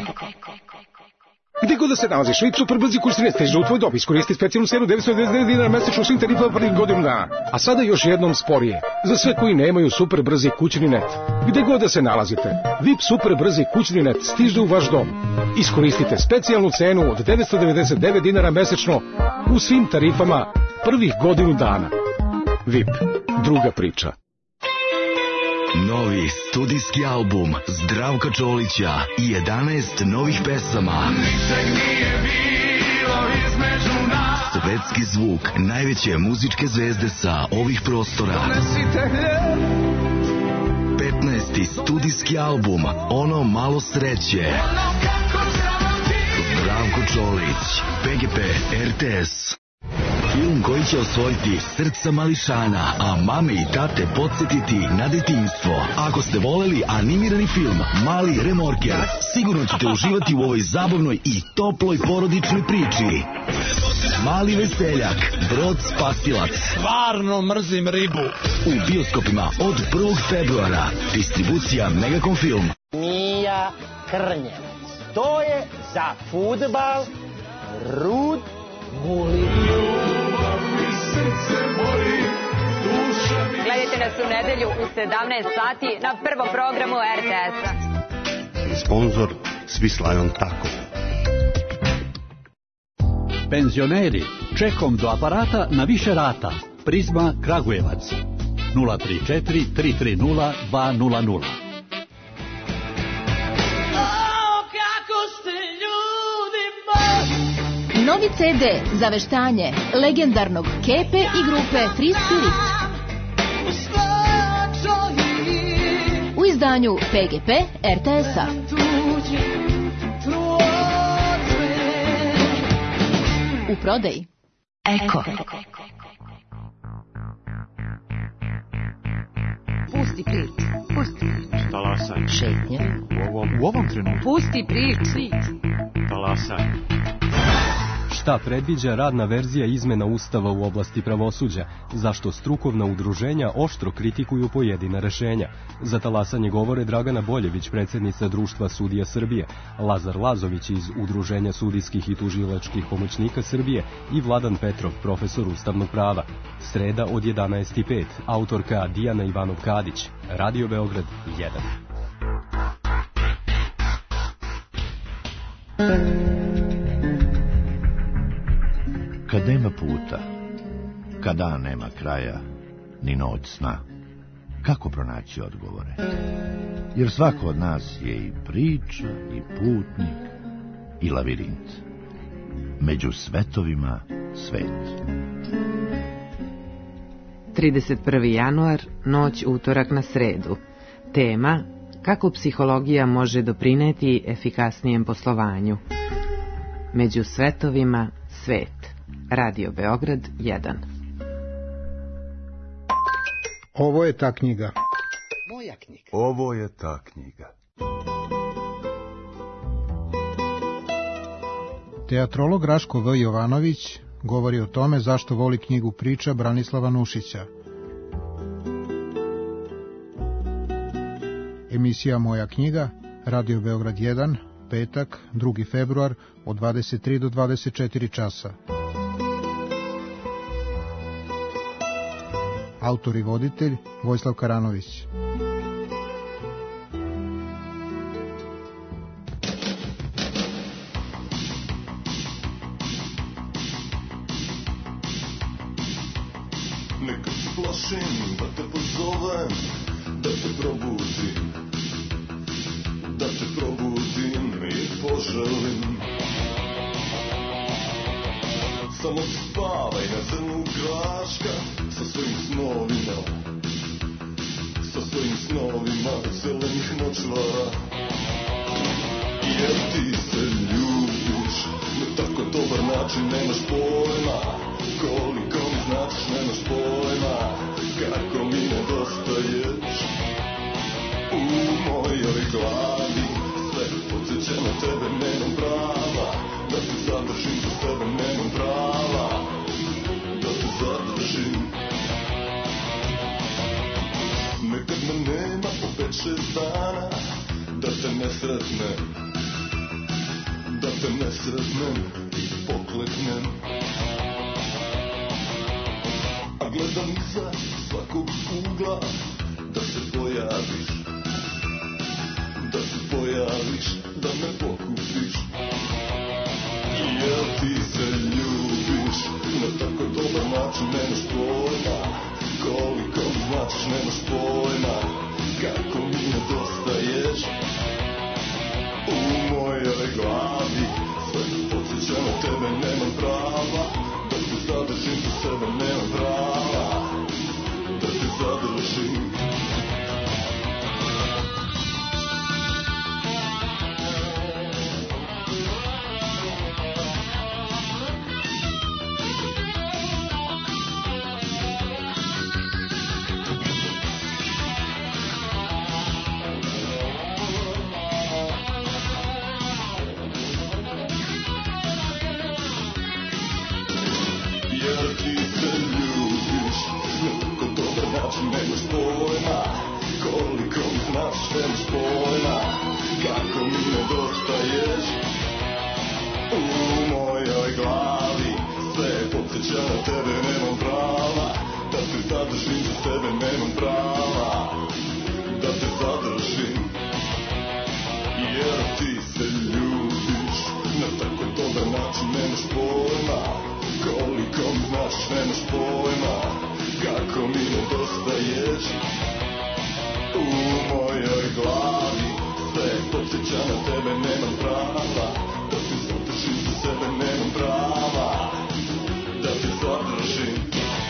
Gdje god da se nalaziš, Vip super brzi kurs ne stiže u tvoj dom. Iskoristi specijalnu cenu devetsto devedeset devet dinara mesečno svim tarifama prvih godinu dana. A sada još jednom sporije. Za sve koji nemaju super brzi kućni net. Gdje god da se nalazite, Vip super brzi kućni net stiže u vaš dom. Iskoristite specijalnu cenu od devetsto devedeset devet dinara mesečno u svim tarifama prvih godinu dana. Vip, druga priča. Novi studijski album Zdravka Čolića i jedanaest novih pesama. Svetski zvuk najveće muzičke zvezde sa ovih prostora. petnaesti studijski album Ono malo sreće. Zdravko Čolić, P G P, R T S. Film koji će osvojiti srca mališana, a mame i tate podsjetiti na detinjstvo. Ako ste voleli animirani film Mali remorker, sigurno ćete uživati u ovoj zabavnoj i toploj porodičnoj priči. Mali veseljak, Brod spasilac. Stvarno mrzim ribu. U bioskopima od prvog februara. Distribucija Megacom Film. Mija Krnjevac. To je za fudbal Rud Guli. Gledajte nas u nedelju u sedamnaest sati na prvom programu R T S-a. Sponzor Svislajon Tako. Penzioneri, čekom do aparata na više rata. Prizma Kragujevac. nula tri četiri tri tri nula dva nula nula. Novi ce de za veštanje legendarnog Kepe i grupe Free Spirit. U izdanju P G P R T S-a. U prodaji Eko. Pusti priču. Pusti priču. Talasaj. Šetnja. U ovom, u ovom trenutku. Pusti priču. Talasaj. Šta predviđa radna verzija izmena Ustava u oblasti pravosuđa, zašto strukovna udruženja oštro kritikuju pojedina rešenja. Za talasanje govore Dragana Boljević, predsjednica Društva sudija Srbije, Lazar Lazović iz Udruženja sudijskih i tužilačkih pomoćnika Srbije i Vladan Petrov, profesor ustavnog prava. Sreda od jedanaest i pet, autorka Dijana Ivanov-Kadić, Radio Beograd jedan. Kad nema puta, kad dan nema kraja, ni noć sna, kako pronaći odgovore? Jer svako od nas je i priča, i putnik, i lavirint. Među svetovima svet. trideset prvi januar, noć utorak na sredu. Tema: kako psihologija može doprineti efikasnijem poslovanju. Među svetovima svet. Radio Beograd jedan. Ovo je ta knjiga. Moja knjiga. Ovo je ta knjiga. Teatrolog Raško V. Jovanović govori o tome zašto voli knjigu priča Branislava Nušića. Emisija Moja knjiga, Radio Beograd jedan, petak, drugi februar, od dvadeset tri do dvadeset četiri časa. Autor i voditelj Vojislav Karanović. Nekad se plašim da te pozovem, da te probudim, da te probudim i poželim. Samo spavaj na zrnu graška sa svojim snovima, sa svojim snovima zelenih noćvara. Jer ti se ljubiš na tako dobar način, nemaš pojma koliko mi značiš, nemaš pojma kako mi nedostaješ. U mojoj glavi sve podsjeća na tebe, nemam prava da te zadržim za sebe, nemam prava da te zadržim. Nekad me nema po pet šest dana, da te ne sretnem, da te ne sretnem i pokleknem. A gledam iza svakog ugla da se pojaviš, da se pojaviš, da me pokupiš. Jer ti se ljubiš na tako dobar način, nemaš pojma koliko mi značiš, nemaš pojma kako mi nedostaješ. U mojoj glavi sve podsjeća na tebe, nemam prava da te zadržim za sebe, nemam prava da te zadržim. Nemaš pojma koliko mi znaš, nemaš pojma kako mi nedostaješ. U mojoj glavi sve podsjeća na tebe, nemam prava da te zadržim za sebe, nemam prava da te zadržim. Jer ti se ljubiš na tako dobar način, nemaš pojma koliko mi znaš, nemaš pojma kako mi nedostaješ. U mojoj glavi sve podsjeća na tebe, nemam prava da te zadržim za sebe, nemam prava da te zadržim.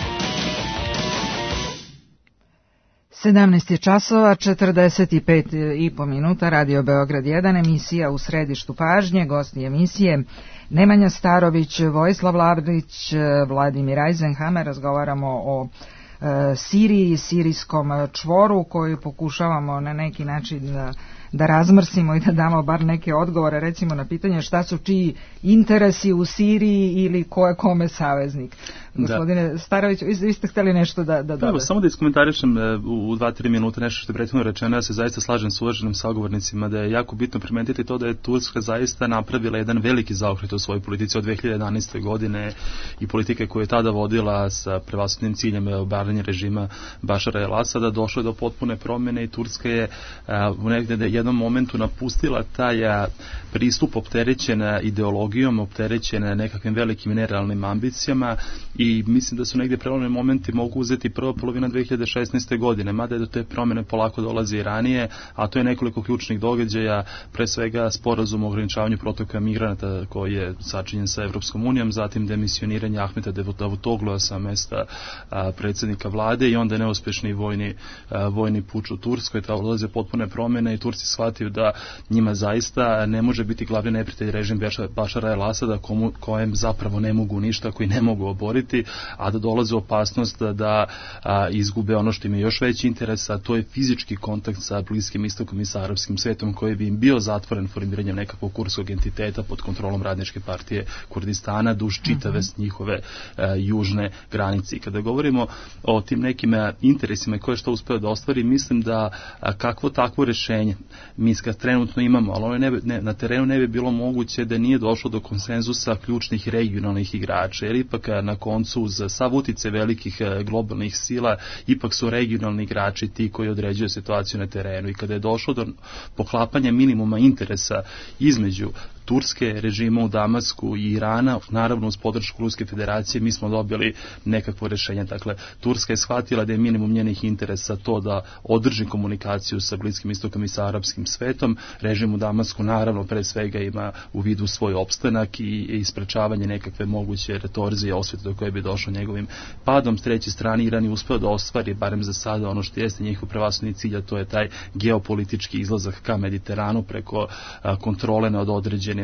sedamnaest je časova, četrdeset pet i po minuta, Radio Beograd jedan, emisija U središtu pažnje, gosti emisije Nemanja Starović, Vojislav Labdić, Vladimir Eisenhammer. Razgovaramo o e, Siriji, sirijskom čvoru koji pokušavamo na neki način da, da razmrsimo i da damo bar neke odgovore, recimo na pitanje šta su čiji interesi u Siriji ili ko je kome saveznik. Gospodine Starović, vi ste htjeli nešto da, da dodate? Evo, samo da iskomentarišem u dva tri minuta nešto što je prethodno rečeno. Ja se zaista slažem s uvaženim sagovornicima da je jako bitno primetiti to da je Turska zaista napravila jedan veliki zaokret u svojoj politici od dve hiljade jedanaeste. godine i politike koje je tada vodila sa prevashodnim ciljem obaranje režima Bašara el-Asada došlo do potpune promjene i Turska je u negdje jednom momentu napustila taj pristup opterećen ideologijom, opterećen nekakvim velikim nerealnim ambicijama i mislim da su negdje prelomni momenti mogu uzeti prva polovina dve hiljade šesnaeste. godine, mada je do te promjene polako dolazi i ranije, a to je nekoliko ključnih događaja, pre svega sporazum o ograničavanju protoka migranata koji je sačinjen sa Evropskom unijom, zatim demisioniranje Ahmeta Davutoglua sa mesta a, predsjednika vlade i onda neuspješni vojni, a, vojni puč u Turskoj, ta dolaze potpune promjene i Turci shvatio da njima zaista ne može biti glavni neprijatelj režim Bašara el-Asada kojem zapravo ne mogu ništa, koji ne mogu oboriti, a da dolaze opasnost da, da a, izgube ono što im je još veći interes, a to je fizički kontakt sa Bliskim istokom i sa arapskim svetom koji bi im bio zatvoren formiranjem nekakvog kurdskog entiteta pod kontrolom Radničke partije Kurdistana duž čitave mm-hmm. njihove a, južne granice. I kada govorimo o tim nekim a, interesima koje što uspeo da ostvari, mislim da a, kakvo takvo rešenje mi ga trenutno imamo, ali ono ne, ne, na terenu ne bi bilo moguće da nije došlo do konsenzusa ključnih regionalnih igrača, jer ipak na koncu uz sav utjecaj velikih globalnih sila ipak su regionalni igrači ti koji određuju situaciju na terenu i kada je došlo do poklapanja minimuma interesa između Turske, režima u Damasku i Irana, naravno uz podršku Ruske federacije, mi smo dobili nekakvo rješenje. Dakle, Turska je shvatila da je minimum njenih interesa to da održi komunikaciju sa Bliskim istokom i sa arapskim svetom. Režim u Damasku naravno pre svega ima u vidu svoj opstanak i, i sprečavanje nekakve moguće retorzije osvete do koje bi došlo njegovim padom. S treće strane, Iran je uspeo da ostvari, barem za sada, ono što jeste njihov prevashodni cilj, a to je taj geopolitički izlazak ka Mediteranu preko a, kontrole nad određenim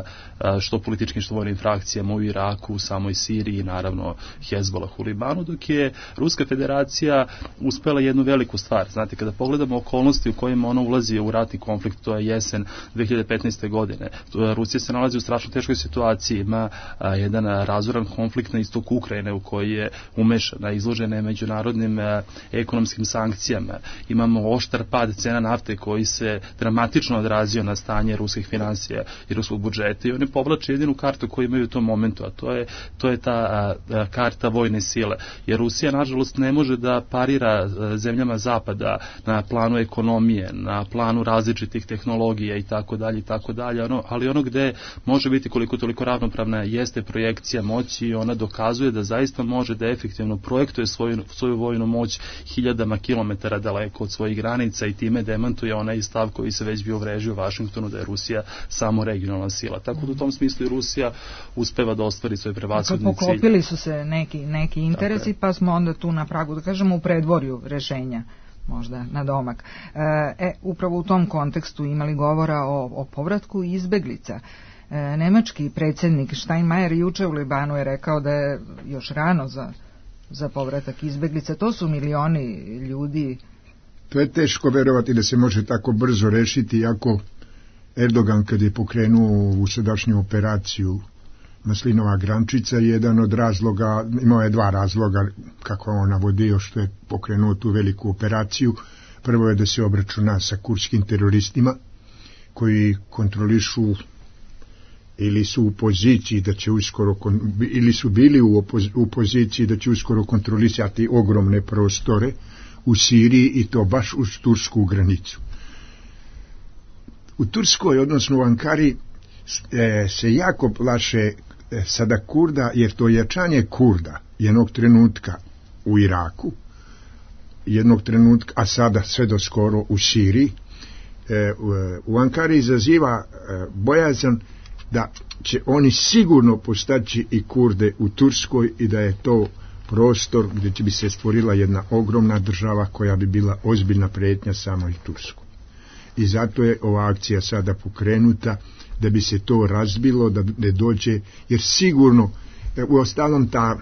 što političkim što vojnim frakcijama u Iraku, u samoj Siriji i naravno Hezbollah u Libanu, dok je Ruska federacija uspela jednu veliku stvar. Znate, kada pogledamo okolnosti u kojima ona ulazi u ratni konflikt, to je jesen dve hiljade petnaeste. godine, Rusija se nalazi u strašno teškoj situaciji, ima a, jedan razoran konflikt na istoku Ukrajine u koji je umešana, izložena je međunarodnim a, ekonomskim sankcijama. Imamo oštar pad cena nafte koji se dramatično odrazio na stanje ruskih financija i evropskog budžeta i oni povlače jedinu kartu koju imaju u tom momentu, a to je, to je ta a, a, karta vojne sile. Jer Rusija, nažalost, ne može da parira a, zemljama zapada na planu ekonomije, na planu različitih tehnologija i tako dalje i tako dalje, ono, ali ono gde može biti koliko toliko ravnopravna jeste projekcija moći i ona dokazuje da zaista može da efektivno projektuje svoju, svoju vojnu moć hiljadama kilometara daleko od svojih granica i time demantuje onaj stav koji se već bio uvrežio u Vašingtonu da je Rusija samo regionalna sila. Tako da u tom smislu i Rusija uspeva da ostvari svoj prevashodni cilj. Poklopili su se neki, neki interesi, pa smo onda tu na pragu, da kažemo, u predvorju rešenja, možda na domak. E, upravo u tom kontekstu imali govora o, o povratku izbeglica. E, nemački predsjednik Steinmeier juče u Libanu je rekao da je još rano za, za povratak izbeglica. To su milioni ljudi. To je teško verovati da se može tako brzo rešiti, iako Erdogan kad je pokrenuo u sadašnju operaciju Maslinova grančica, jedan od razloga, imao je dva razloga kako on navodio što je pokrenuo tu veliku operaciju. Prvo je da se obračuna sa kurdskim teroristima koji kontrolišu ili su u poziciji da će uskoro ili su bili u, opoz, u poziciji da će uskoro kontrolisati ogromne prostore u Siriji i to baš uz tursku granicu. U Turskoj, odnosno u Ankari, e, se jako plaše e, sada Kurda, jer to jačanje Kurda jednog trenutka u Iraku, jednog trenutka, a sada sve do skoro u Siriji, e, u, u Ankari izaziva e, bojazan da će oni sigurno postaći i Kurde u Turskoj i da je to prostor gdje će bi se stvorila jedna ogromna država koja bi bila ozbiljna prijetnja samoj Turskoj. I zato je ova akcija sada pokrenuta da bi se to razbilo, da ne dođe, jer sigurno, u ostalom ta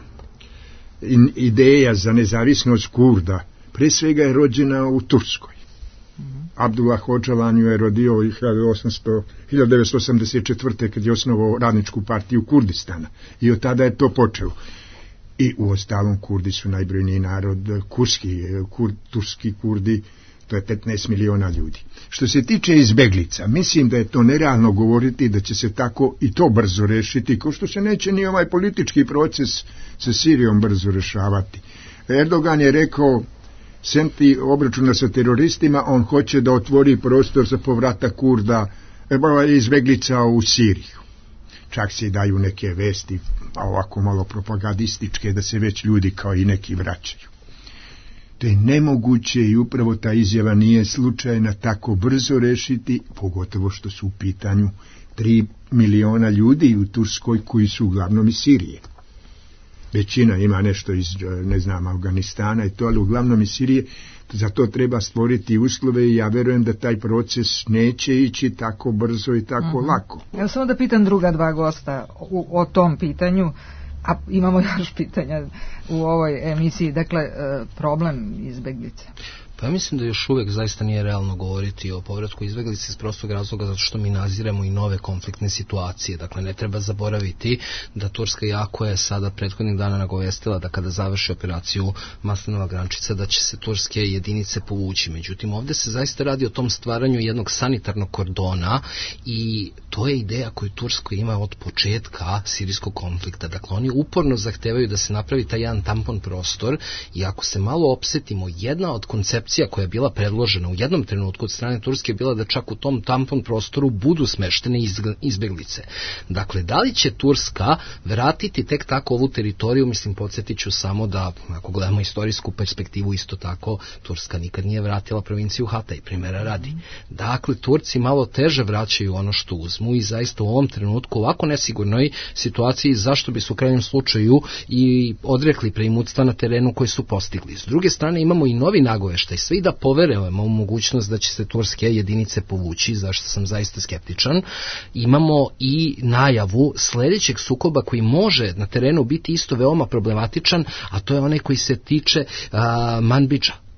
ideja za nezavisnost Kurda pre svega je rođena u Turskoj. Mm-hmm. Abdullah Hocalan ju je rodio hiljadu devetsto osamdeset četvrte kad je osnovao radničku partiju Kurdistana i od tada je to počelo. I u ostalom Kurdi su najbrojniji narod, kurski, kur, turski Kurdi, to je petnaest miliona ljudi. Što se tiče izbeglica, mislim da je to nerealno govoriti da će se tako i to brzo rešiti, kao što se neće ni ovaj politički proces sa Sirijom brzo rešavati. Erdogan je rekao, sem ti obračuna sa teroristima, on hoće da otvori prostor za povratak Kurda, izbeglica u Siriju. Čak se daju neke vesti, a ovako malo propagandističke, da se već ljudi kao i neki vraćaju. To je nemoguće i upravo ta izjava nije slučajna tako brzo rešiti, pogotovo što su u pitanju tri miliona ljudi u Turskoj koji su uglavnom iz Sirije. Većina ima nešto iz, ne znam, Afganistana i to, ali uglavnom iz Sirije. Za to treba stvoriti uslove i ja verujem da taj proces neće ići tako brzo i tako mm-hmm. lako. Evo samo da pitam druga dva gosta u, o tom pitanju, a imamo još pitanja u ovoj emisiji. Dakle, problem izbeglice. Pa ja mislim da još uvek zaista nije realno govoriti o povratku izbeglice iz prostog razloga zato što mi naziremo i nove konfliktne situacije. Dakle, ne treba zaboraviti da Turska jako je sada prethodnih dana nagovestila da kada završi operaciju Maslinova grančica da će se turske jedinice povući. Međutim, ovdje se zaista radi o tom stvaranju jednog sanitarnog kordona i to je ideja koju Turska ima od početka sirijskog konflikta. Dakle, oni uporno zahtevaju da se napravi taj jedan tampon prostor i ako se malo opsetimo, jedna od koncepcija koja je bila predložena u jednom trenutku od strane Turske je bila da čak u tom tampon prostoru budu smeštene izbeglice. Dakle, da li će Turska vratiti tek tako ovu teritoriju? Mislim, podsjetit ću samo da, ako gledamo istorijsku perspektivu, isto tako, Turska nikad nije vratila provinciju Hatay, primjera radi. Dakle, Turci malo teže vraćaju ono što uzmu i zaista u ovom trenutku, ovako nesigurnoj situaciji, zašto bi su u krajnjem slučaju i odrekli preimutstva na terenu koji su postigli. S druge strane, imamo i novi nagoveštaj, sve i da poverujemo u mogućnost da će se turske jedinice povući, zašto sam zaista skeptičan. Imamo i najavu sljedećeg sukoba koji može na terenu biti isto veoma problematičan, a to je onaj koji se tiče a, Manbidža.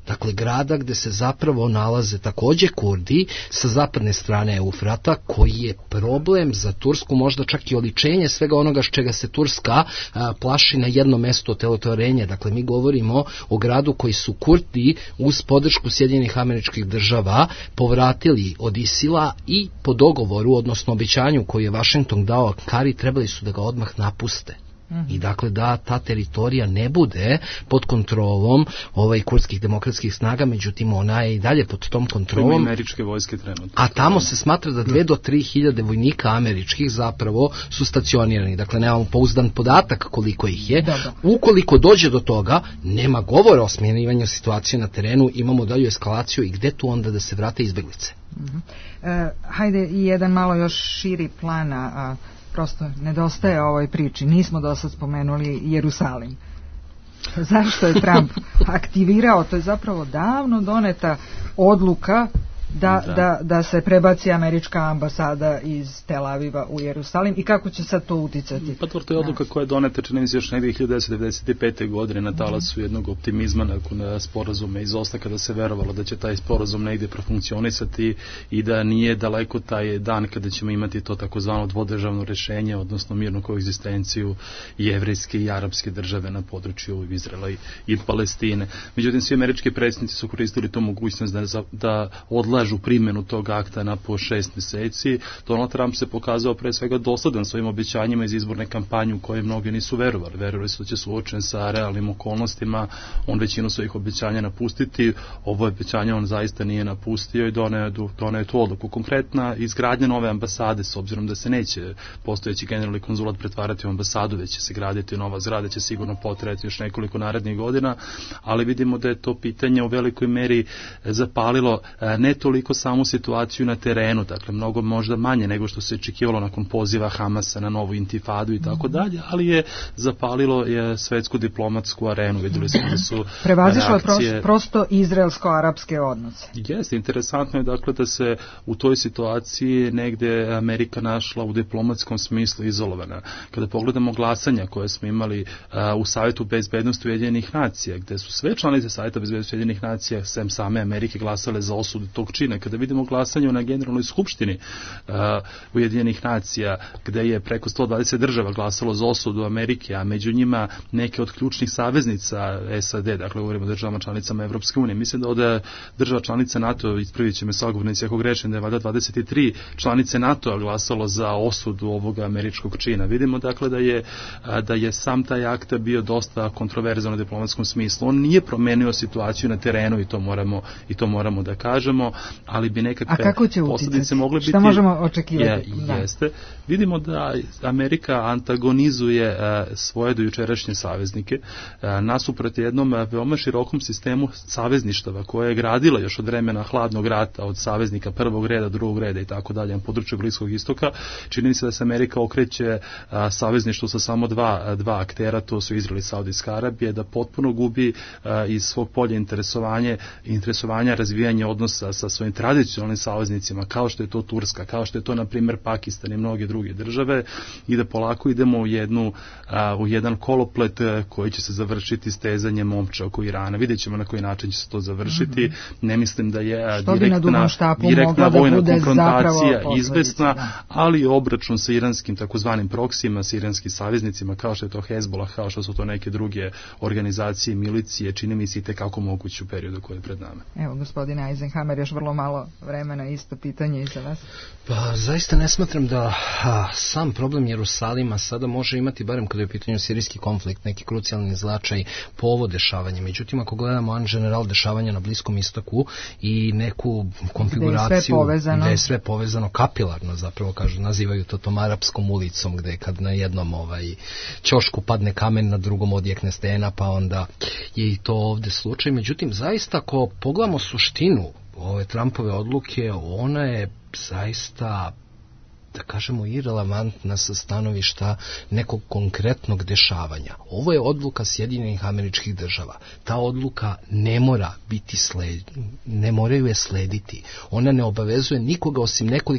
Dakle, grada gde se zapravo nalaze takođe Kurdi sa zapadne strane Eufrata, koji je problem za Tursku, možda čak i oličenje svega onoga s čega se Turska a, plaši na jedno mesto otelotvorenja. Dakle, mi govorimo o gradu koji su Kurdi uz podršku Sjedinjenih Američkih Država povratili od Isila i po dogovoru, odnosno obećanju koji je Washington dao Ankari, trebali su da ga odmah napuste. Mm-hmm. I dakle da ta teritorija ne bude pod kontrolom ovaj kurdskih demokratskih snaga, međutim ona je i dalje pod tom kontrolom. Američke vojske trenutno. A tamo se smatra da dve do tri hiljade vojnika američkih zapravo su stacionirani. Dakle, nemamo pouzdan podatak koliko ih je. Da, da. Ukoliko dođe do toga, nema govora o smjenjivanju situacije na terenu, imamo dalju eskalaciju i gde tu onda da se vrate izbeglice? Mm-hmm. E, hajde i jedan malo još širi plan, a prosto nedostaje ovoj priči. Nismo do sad spomenuli Jerusalim. Zašto je Trump aktivirao? To je zapravo davno doneta odluka da, da. Da, da se prebaci američka ambasada iz Tel Aviva u Jerusalim i kako će sad to uticati? Pa to je odluka koja je doneta, čini mi se još negdje hiljadu devetsto devedeset pete. godine na talasu jednog optimizma nakon sporazume iz Osla, kada se verovalo da će taj sporazum negdje profunkcionisati i da nije daleko taj dan kada ćemo imati to takozvano dvodržavno rešenje, odnosno mirnu koegzistenciju jevrejske i arapske države na području Izraela i, i Palestine. Međutim, svi američki predsjednici su koristili tu mogućnost da, da odlažu primjenu tog akta na po šest mjeseci. Donald Trump se pokazao pre svega dosadan svojim obećanjima iz izborne kampanje u koje mnogi nisu verovali. Verovali su da će suočen sa realnim okolnostima on većinu svojih obećanja napustiti. Ovo obećanje on zaista nije napustio i doneo, doneo tu odluku. Konkretna izgradnja nove ambasade, s obzirom da se neće postojeći generalni konzulat pretvarati u ambasadu, već će se graditi nova zgrada, će sigurno potrajati još nekoliko narednih godina, ali vidimo da je to pitanje u velikoj meri zapalilo ne toliko samu situaciju na terenu, dakle mnogo možda manje nego što se očekivalo nakon poziva Hamasa na novu intifadu i tako dalje, ali je zapalilo je svetsku diplomatsku arenu. Vidjeli smo da su prevazišlo reakcije... prosto izraelsko-arapske odnose. Jeste, interesantno je dakle da se u toj situaciji negde Amerika našla u diplomatskom smislu izolovana. Kada pogledamo glasanja koje smo imali uh, u Savjetu bezbednosti Ujedinjenih nacija, gde su sve članice Savjeta bezbednosti Ujedinjenih nacija, sem same Amerike, glasale za osudu tog čina. Kada vidimo glasanje na Generalnoj skupštini uh, Ujedinjenih nacija, gde je preko sto dvadeset država glasalo za osudu Amerike, a među njima neke od ključnih saveznica S A D, dakle govorimo o državama članicama Evropske unije. Mislim da od država članica NATO, ispravit će me sagovornici ako grešim, da je valjda dvadeset tri članice NATO-a glasalo za osudu ovoga američkog čina. Vidimo dakle da je, da je sam taj akt bio dosta kontroverzan u diplomatskom smislu. On nije promenio situaciju na terenu i to moramo, i to moramo da kažemo, ali bi nekakve posljedice mogle biti... Šta možemo očekivati? Je, jeste. Vidimo da Amerika antagonizuje uh, svoje dojučerašnje saveznike uh, nasuprot jednom uh, veoma širokom sistemu savezništava koje je gradila još od vremena hladnog rata od saveznika prvog reda, drugog reda i tako dalje na području Bliskog istoka. Čini se da se Amerika okreće uh, savezništvu sa samo dva, uh, dva aktera, to su Izrael i Saudijska Arabija, da potpuno gubi uh, iz svog polja interesovanje, interesovanja razvijanja odnosa sa svojim tradicionalnim saveznicima, kao što je to Turska, kao što je to na primjer Pakistan i mnoge druge države, i da polako idemo u jednu a, u jedan koloplet a, koji će se završiti stezanjem momča oko Irana. Vidjet ćemo na koji način će se to završiti. Mm-hmm. Ne mislim da je a, direktna, direktna vojna da konfrontacija izvesna, ali obračun sa iranskim takozvanim proksima, sa iranskim saveznicima, kao što je to Hezbollah, kao što su to neke druge organizacije, milicije, čini mi se i tekako moguće u periodu koji je pred nama. Evo, gospodine Eisenhammer, još vrlo malo vremena, isto pitanje i za vas. Pa, zaista ne smatram da a, sam problem Jerusalima sada može imati, barem kada je u pitanju sirijski konflikt, neki krucijalni značaj po ovo dešavanje. Međutim, ako gledamo en general dešavanja na Bliskom istoku i neku konfiguraciju gde je sve povezano kapilarno, zapravo kažu, nazivaju to tom arapskom ulicom, gde kad na jednom ovaj ćošku padne kamen, na drugom odjekne stena, pa onda je i to ovde slučaj. Međutim, zaista ako pogledamo suštinu ove Trumpove odluke, ona je zaista, da kažemo, irelevantna sa stanovišta nekog konkretnog dešavanja. Ovo je odluka Sjedinjenih Američkih Država. Ta odluka ne mora biti sled, ne moraju je slediti. Ona ne obavezuje nikoga osim nekoliko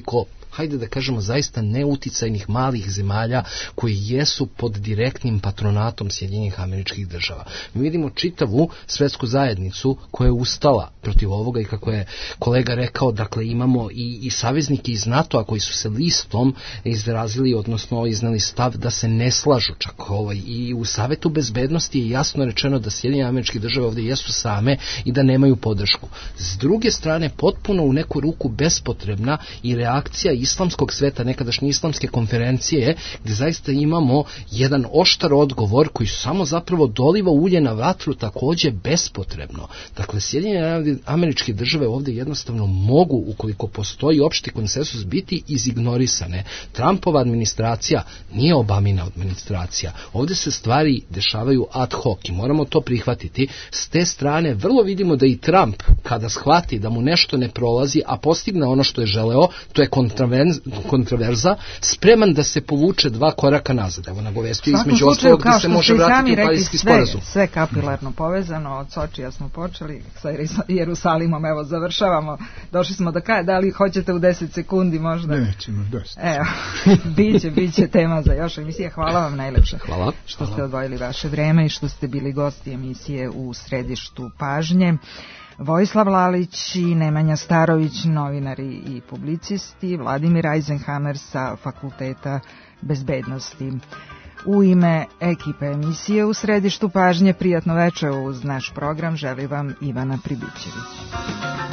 hajde da kažemo, zaista neuticajnih malih zemalja koji jesu pod direktnim patronatom Sjedinjenih Američkih Država. Mi vidimo čitavu svetsku zajednicu koja je ustala protiv ovoga i kako je kolega rekao, dakle imamo i, i saveznike iz NATO-a koji su se listom izrazili, odnosno iznali stav da se ne slažu čak ovaj, i u Savetu bezbednosti je jasno rečeno da Sjedinjene Američke Države ovdje jesu same i da nemaju podršku. S druge strane, potpuno u neku ruku bespotrebna i reakcija islamskog sveta, nekadašnje islamske konferencije, gdje zaista imamo jedan oštar odgovor koji samo zapravo doliva ulje na vatru, također bespotrebno. Dakle, Sjedinjene Američke Države ovdje jednostavno mogu, ukoliko postoji opšti konsensus, biti izignorisane. Trumpova administracija nije Obamina administracija. Ovdje se stvari dešavaju ad hoc i moramo to prihvatiti. S te strane vrlo vidimo da i Trump, kada shvati da mu nešto ne prolazi, a postigne ono što je želeo, to je kontraverza, spreman da se povuče dva koraka nazad. Evo, nagovestio između ostalog da se može vratiti u Parijski sporazum. Sve kapilarno povezano, od Sočija smo počeli, sa Jerusalimom, evo, završavamo, došli smo do kraja, da li hoćete u deset sekundi možda? Nećemo, dosta. Evo, biće, biće tema za još emisije. Hvala vam najlepše. Hvala. Što Hvala. ste odvojili vaše vreme i što ste bili gosti emisije u središtu pažnje. Vojislav Lalić i Nemanja Starović, novinari i publicisti, Vladimir Eisenhammer sa Fakulteta bezbednosti. U ime ekipe emisije u središtu pažnje, prijatno večer uz naš program želi vam Ivana Pribićević.